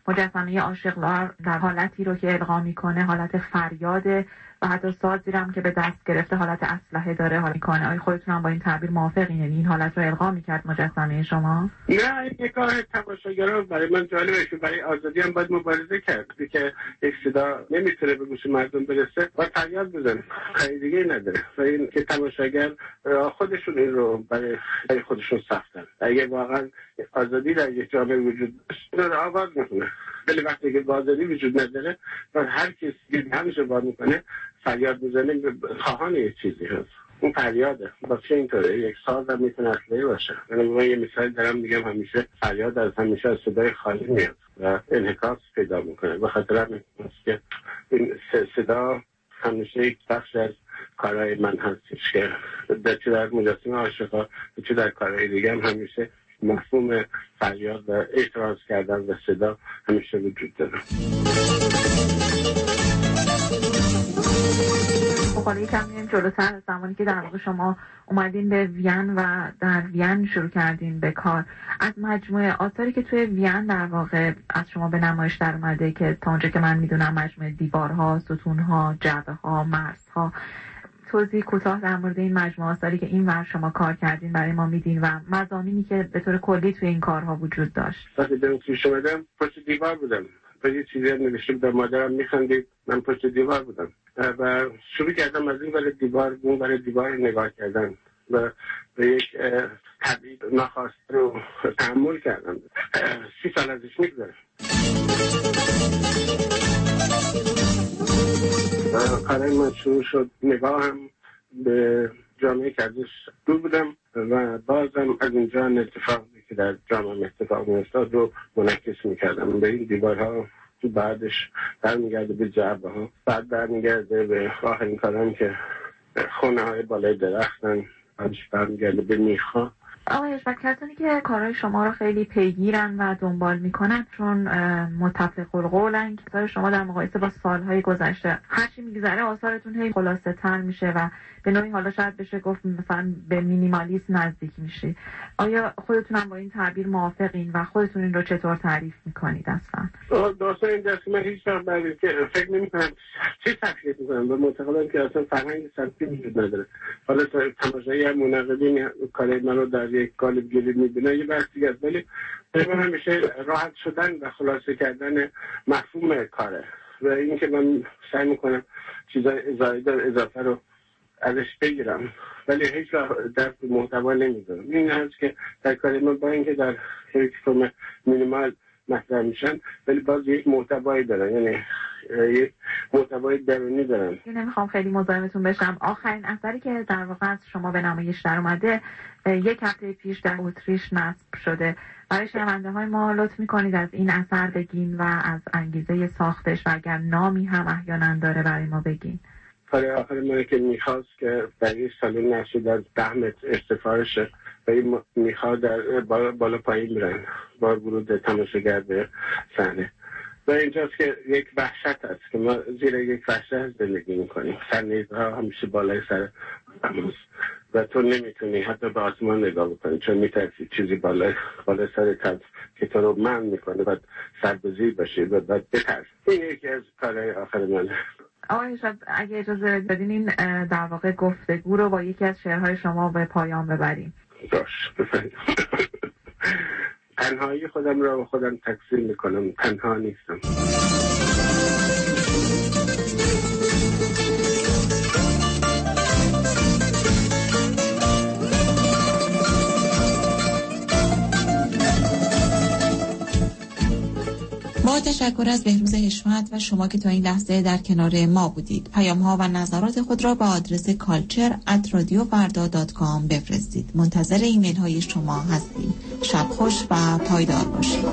مجسمه عاشقلار در حالتی رو که القا میکنه حالت فریاده و حتی سازی هم که به دست گرفته حالت اسلحه داره حال میکنه. آیا خودتون هم با این تعبیر موافقین؟ یعنی این حالت رو القا میکرد مجسمه شما؟ نه، این نگاه تماشاگران برای من جالبه که برای آزادی هم باید مبارزه کرد که یک صدا نمیتونه به گوش مردم برسه و فریاد بزنه، خیلی دیگه نداره. و این که تماشاگر خودشون این رو برای خودشون ساختن. اگه واقعا آزادی در یک جامعه وجود داشت آواز میکنه، ولی وقتی که آزادی وجود نداره و هر کسی که همیشه باز میکنه فریاد بزنه خواهان یک چیزی هست. اون فریاده. باشه اینطوره، یک ساز هم میتونه اصلی باشه. من یه مثال دارم میگم، همیشه فریاد همیشه از صدای خالی میاد و انعکاس پیدا میکنه. به خاطر همین که این صدا همیشه یک بخش از کارهای من هستش که چه در مجسمه عاشقا چه در کارهای دیگه هم همیشه مفهوم فریاد و اعتراض کردن و صدا همیشه وجود داره. حالا یکم میریم جلوتر، زمانی که در واقع شما اومدین به وین و در وین شروع کردین به کار، از مجموعه آثاری که توی وین در واقع از شما به نمایش در اومده که تا اونجا که من میدونم مجموعه دیوارها، ستونها، جعبه‌ها، مرزها، توضیح کوتاه در مورد این مجموعه آثاری که این ور شما کار کردین برای ما میدین و مضامینی که به طور کلی توی این کارها وجود داشت. وقتی به اونجا اومدم پشت دیوار بودم و یه چیزی نوشته بودم، مادرم میخندید، من پشت دیوار بودم و شروع کردم از این ور دیوار اون ور دیوار نگاه کردن و به یک طبیعی ناخواسته رو تحمل کردم. 30 سال ازش میگذره. قرار من شروع شد نگاهم به جامعه که ازش دور بودم و بازم از اینجا اتفاقی که در جامعه اتفاق میافتاد رو منعکس میکردم به این دیوارها. بعدش برمیگرده به جعبه ها، بعد برمیگرده به آخرین کارم که خونه های بالای درختن، بعدش برمیگرده به میخا. آقای اشبک، کسانی که کارهای شما رو خیلی پیگیرن و دنبال میکنن چون متفق القولن که کار شما در مقایسه با سالهای گذشته هرچی میگذره آثارتون هی خلاصه تر میشه و به نوعی حالا شاید بشه گفت مثلا به مینیمالیسم نزدیک میشی. آیا خودتون هم با این تعبیر موافقین و خودتون این رو چطور تعریف میکنید اصلا؟ داستان این دست من هیچ وقت بعد که فکر نمیکنم چه تفکیک میکنم و معتقدم که اصلا فرهنگ سبکی وجود نداره. حالا تماشایی هم منقدین کار منو در یک قالب گیری میبینه یه بحث دیگه است، ولی من همیشه راحت شدن و خلاصه کردن مفهوم کاره و این که من سعی میکنم چیزای اضافه رو ازش بگیرم ولی هیچ وقت دست محتوا نمیذارم. این هست که در کار من با اینکه در یک فرم مینیمال مطرح میشن ولی باز یک محتوایی دارن، یعنی یک محتوای درونی دارن. نمیخوام خیلی مزاحمتون بشم. آخرین اثری که در واقع از شما به نمایش در اومده یک هفته پیش در اتریش نصب شده. برای شنونده های ما لطف میکنید از این اثر بگین و از انگیزه ساختش و اگر نامی هم احیانا داره برای ما بگین. کار آخر من که میخواست که در یک سالن نشد از 10 متر ارتفاعشه و این میخواد در بالا پایین میرن با ورود تماشاگر به صحنه و اینجاست که یک وحشت هست که ما زیر یک وحشت زندگی میکنیم. سرنیزها همیشه بالای سر هموز و تو نمیتونی حتی به آسمان نگاه بکنی چون میترسی چیزی بالای سر تب که تو رو من میکنه و سربزیر باشی و بعد بترس. این یکی از کارهای آخر منه. آقای شب اگه اجازه بدین این در واقع گفتگو رو با یکی از شعرهای شما به پایان ببریم. بفرمایید. تنهایی خودم را با خودم تقسیم میکنم، تنها نیستم. با تشکر از بهروز حشمت و شما که تا این لحظه در کنار ما بودید. پیام‌ها و نظرات خود را به آدرس culture@radiofarda.com بفرستید. منتظر ایمیل های شما هستیم. شب خوش و پایدار باشید.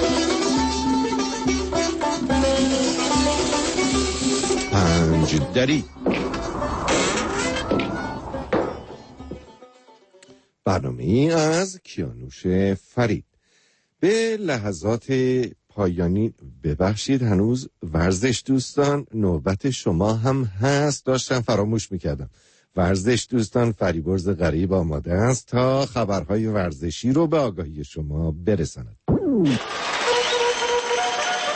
پنجدری برنامه‌ای از کیانوش فرید. به لحظات پایانی ببخشید هنوز ورزش دوستان نوبت شما هم هست، داشتم فراموش میکردم. ورزش دوستان فریبرز غریب آماده است تا خبرهای ورزشی رو به آگاهی شما برساند.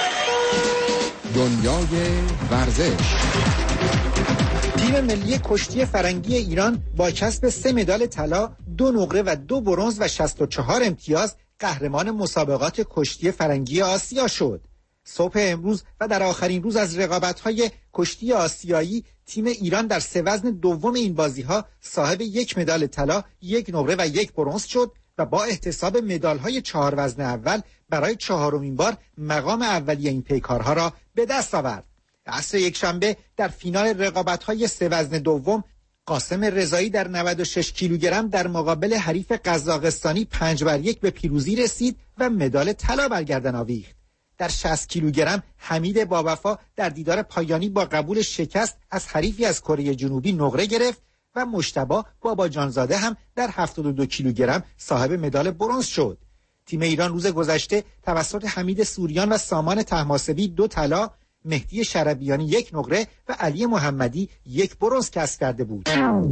دنیای ورزش. تیم ملی کشتی فرنگی ایران با کسب 3 مدال طلا، 2 نقره و 2 برنز و 64 امتیاز قهرمان مسابقات کشتی فرنگی آسیا شد. صبح امروز و در آخرین روز از رقابت‌های کشتی آسیایی، تیم ایران در 3 وزن دوم این بازی‌ها صاحب 1 مدال طلا، 1 نقره و 1 برنز شد و با احتساب مدال‌های 4 وزن اول برای 4مین بار مقام اولیه این پیکارها را به دست آورد. عصر یکشنبه در فینال رقابت‌های 3 وزن دوم، قاسم رضایی در 96 کیلوگرم در مقابل حریف قزاقستانی 5-1 به پیروزی رسید و مدال طلا بر گردن آویخت. در 60 کیلوگرم حمید باوفا در دیدار پایانی با قبول شکست از حریفی از کره جنوبی نقره گرفت و مجتبی بابا جانزاده هم در 72 کیلوگرم صاحب مدال برنز شد. تیم ایران روز گذشته توسط حمید سوریان و سامان طهماسبی 2 طلا، مهدی شربیانی 1 نقره و علی محمدی 1 برنز کسب کرده بود.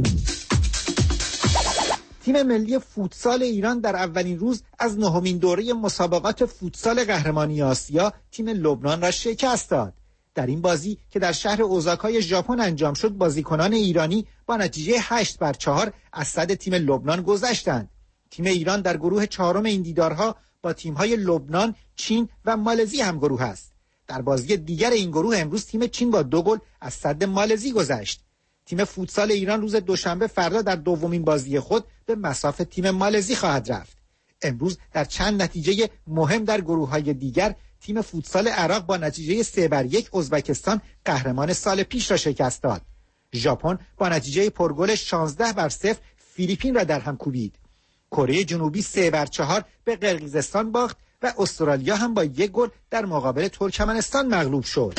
تیم ملی فوتسال ایران در اولین روز از 9مین دوره مسابقات فوتسال قهرمانی آسیا تیم لبنان را شکست داد. در این بازی که در شهر اوزاکای ژاپن انجام شد، بازیکنان ایرانی با نتیجه 8-4 از صد تیم لبنان گذشتند. تیم ایران در گروه 4 این دیدارها با تیم‌های لبنان، چین و مالزی هم گروه است. در بازی دیگر این گروه امروز تیم چین با 2 گل از صد مالزی گذشت. تیم فوتسال ایران روز دوشنبه فردا در 2مین بازی خود به مصاف تیم مالزی خواهد رفت. امروز در چند نتیجه مهم در گروه‌های دیگر، تیم فوتسال عراق با نتیجه 3-1 ازبکستان قهرمان سال پیش را شکست داد. ژاپن با نتیجه پرگل 16-0 فیلیپین را در هم کوبید. کره جنوبی 3-4 به قرقیزستان باخت و استرالیا هم با 1 گل در مقابل ترکمنستان مغلوب شد.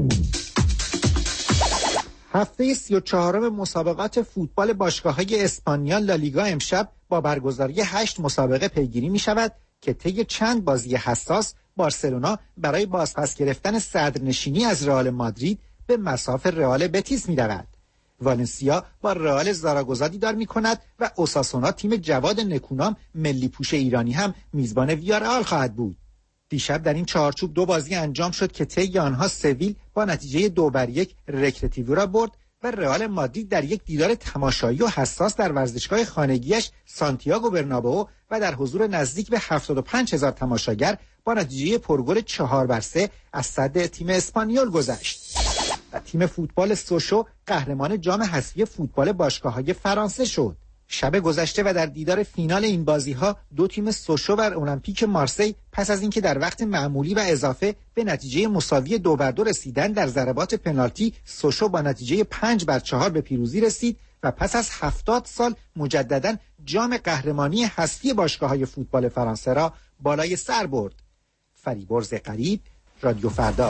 هفته 34 مسابقات فوتبال باشگاه‌های اسپانیا لالیگا امشب با برگزاری 8 مسابقه پیگیری می شود که طی چند بازی حساس بارسلونا برای بازپس گرفتن صدرنشینی از رئال مادرید به مصاف رئال بتیس می رود. والنسیا با رئال زاراگوزا دیدار می کند و اوساسونا تیم جواد نکونام ملی پوش ایرانی هم میزبان ویارئال خواهد بود. دیشب در این چارچوب 2 بازی انجام شد که طی آنها سویل با نتیجه 2-1 رکرتیوی را برد و رئال مادرید در یک دیدار تماشایی و حساس در ورزشگاه خانگیش سانتیاگو برنابئو و در حضور نزدیک به 75,000 تماشاگر با نتیجه پرگل 4-3 از صد تیم اسپانیول گذشت. و تیم فوتبال سوشو قهرمان جام حذفی فوتبال باشگاه‌های فرانسه شد. شب گذشته و در دیدار فینال این بازی‌ها 2 تیم سوشو و المپیک مارسی پس از اینکه در وقت معمولی و اضافه به نتیجه مساوی 2-2 رسیدن، در ضربات پنالتی سوشو با نتیجه 5-4 به پیروزی رسید و پس از 70 سال مجدداً جام قهرمانی حذفی باشگاه‌های فوتبال فرانسه را بالای سر برد. فریبرز قریب، رادیو فردا.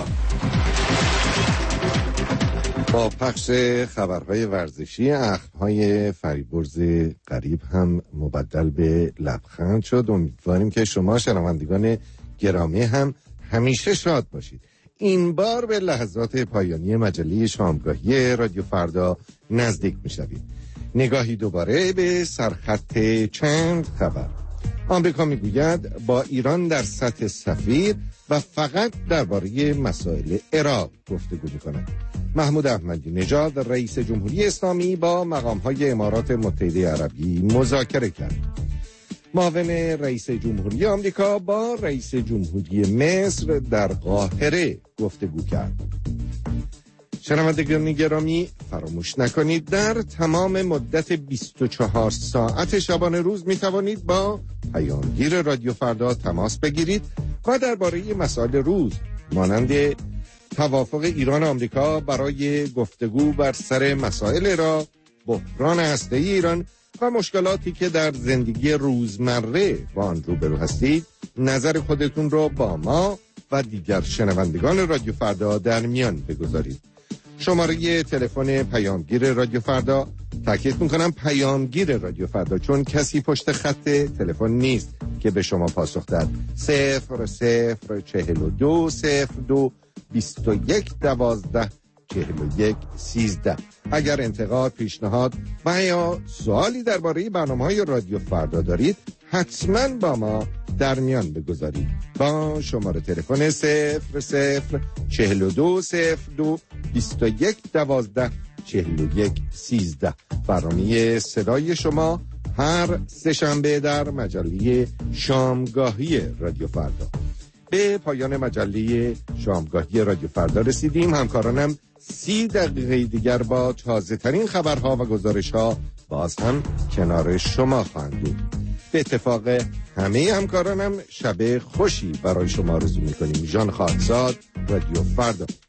با پخش خبرهای ورزشی، اخم‌های فریبرز قریب هم مبدل به لبخند شد. امیدواریم که شما شنوندگان گرامی هم همیشه شاد باشید. این بار به لحظات پایانی مجله شامگاهی رادیو فردا نزدیک می‌شوید. نگاهی دوباره به سرخط چند خبر. آمریکا میگوید با ایران در سطح سفیر و فقط درباره مسائل عراق گفتگو می‌کند. محمود احمدی نژاد رئیس جمهوری اسلامی با مقام‌های امارات متحده عربی مذاکره کرد. معاون رئیس جمهوری آمریکا با رئیس جمهوری مصر در قاهره گفتگو کرد. شنوندگان گرامی، فراموش نکنید در تمام مدت 24 ساعت شبانه روز می توانید با پیامگیر رادیو فردا تماس بگیرید و درباره مسائل روز مانند توافق ایران و آمریکا برای گفتگو بر سر مسائل عراق، بحران هسته‌ای ایران و مشکلاتی که در زندگی روزمره با آن روبرو هستید، نظر خودتون رو با ما و دیگر شنوندگان رادیو فردا در میان بگذارید. شماره تلفن پیامگیر رادیو فردا، تاکید میکنم پیامگیر رادیو فردا، چون کسی پشت خط تلفن نیست که به شما پاسخ دهد. 0042 02 21 12 41 13. اگر انتقاد، پیشنهاد و یا سوالی درباره برنامه‌های رادیو فردا دارید، حتما با ما در میان بگذارید با شماره تلفن 004221124113. برنامه صدای شما هر سه‌شنبه در مجله شامگاهی رادیو فردا. به پایان مجله شامگاهی رادیو فردا رسیدیم. همکارانم 30 دقیقه دیگر با تازه ترین خبرها و گزارش ها باز هم کنار شما خواهند بود. به اتفاق همه همکارانم شب خوشی برای شما آرزو می‌کنیم. ژان خاکزاد، رادیو فردا.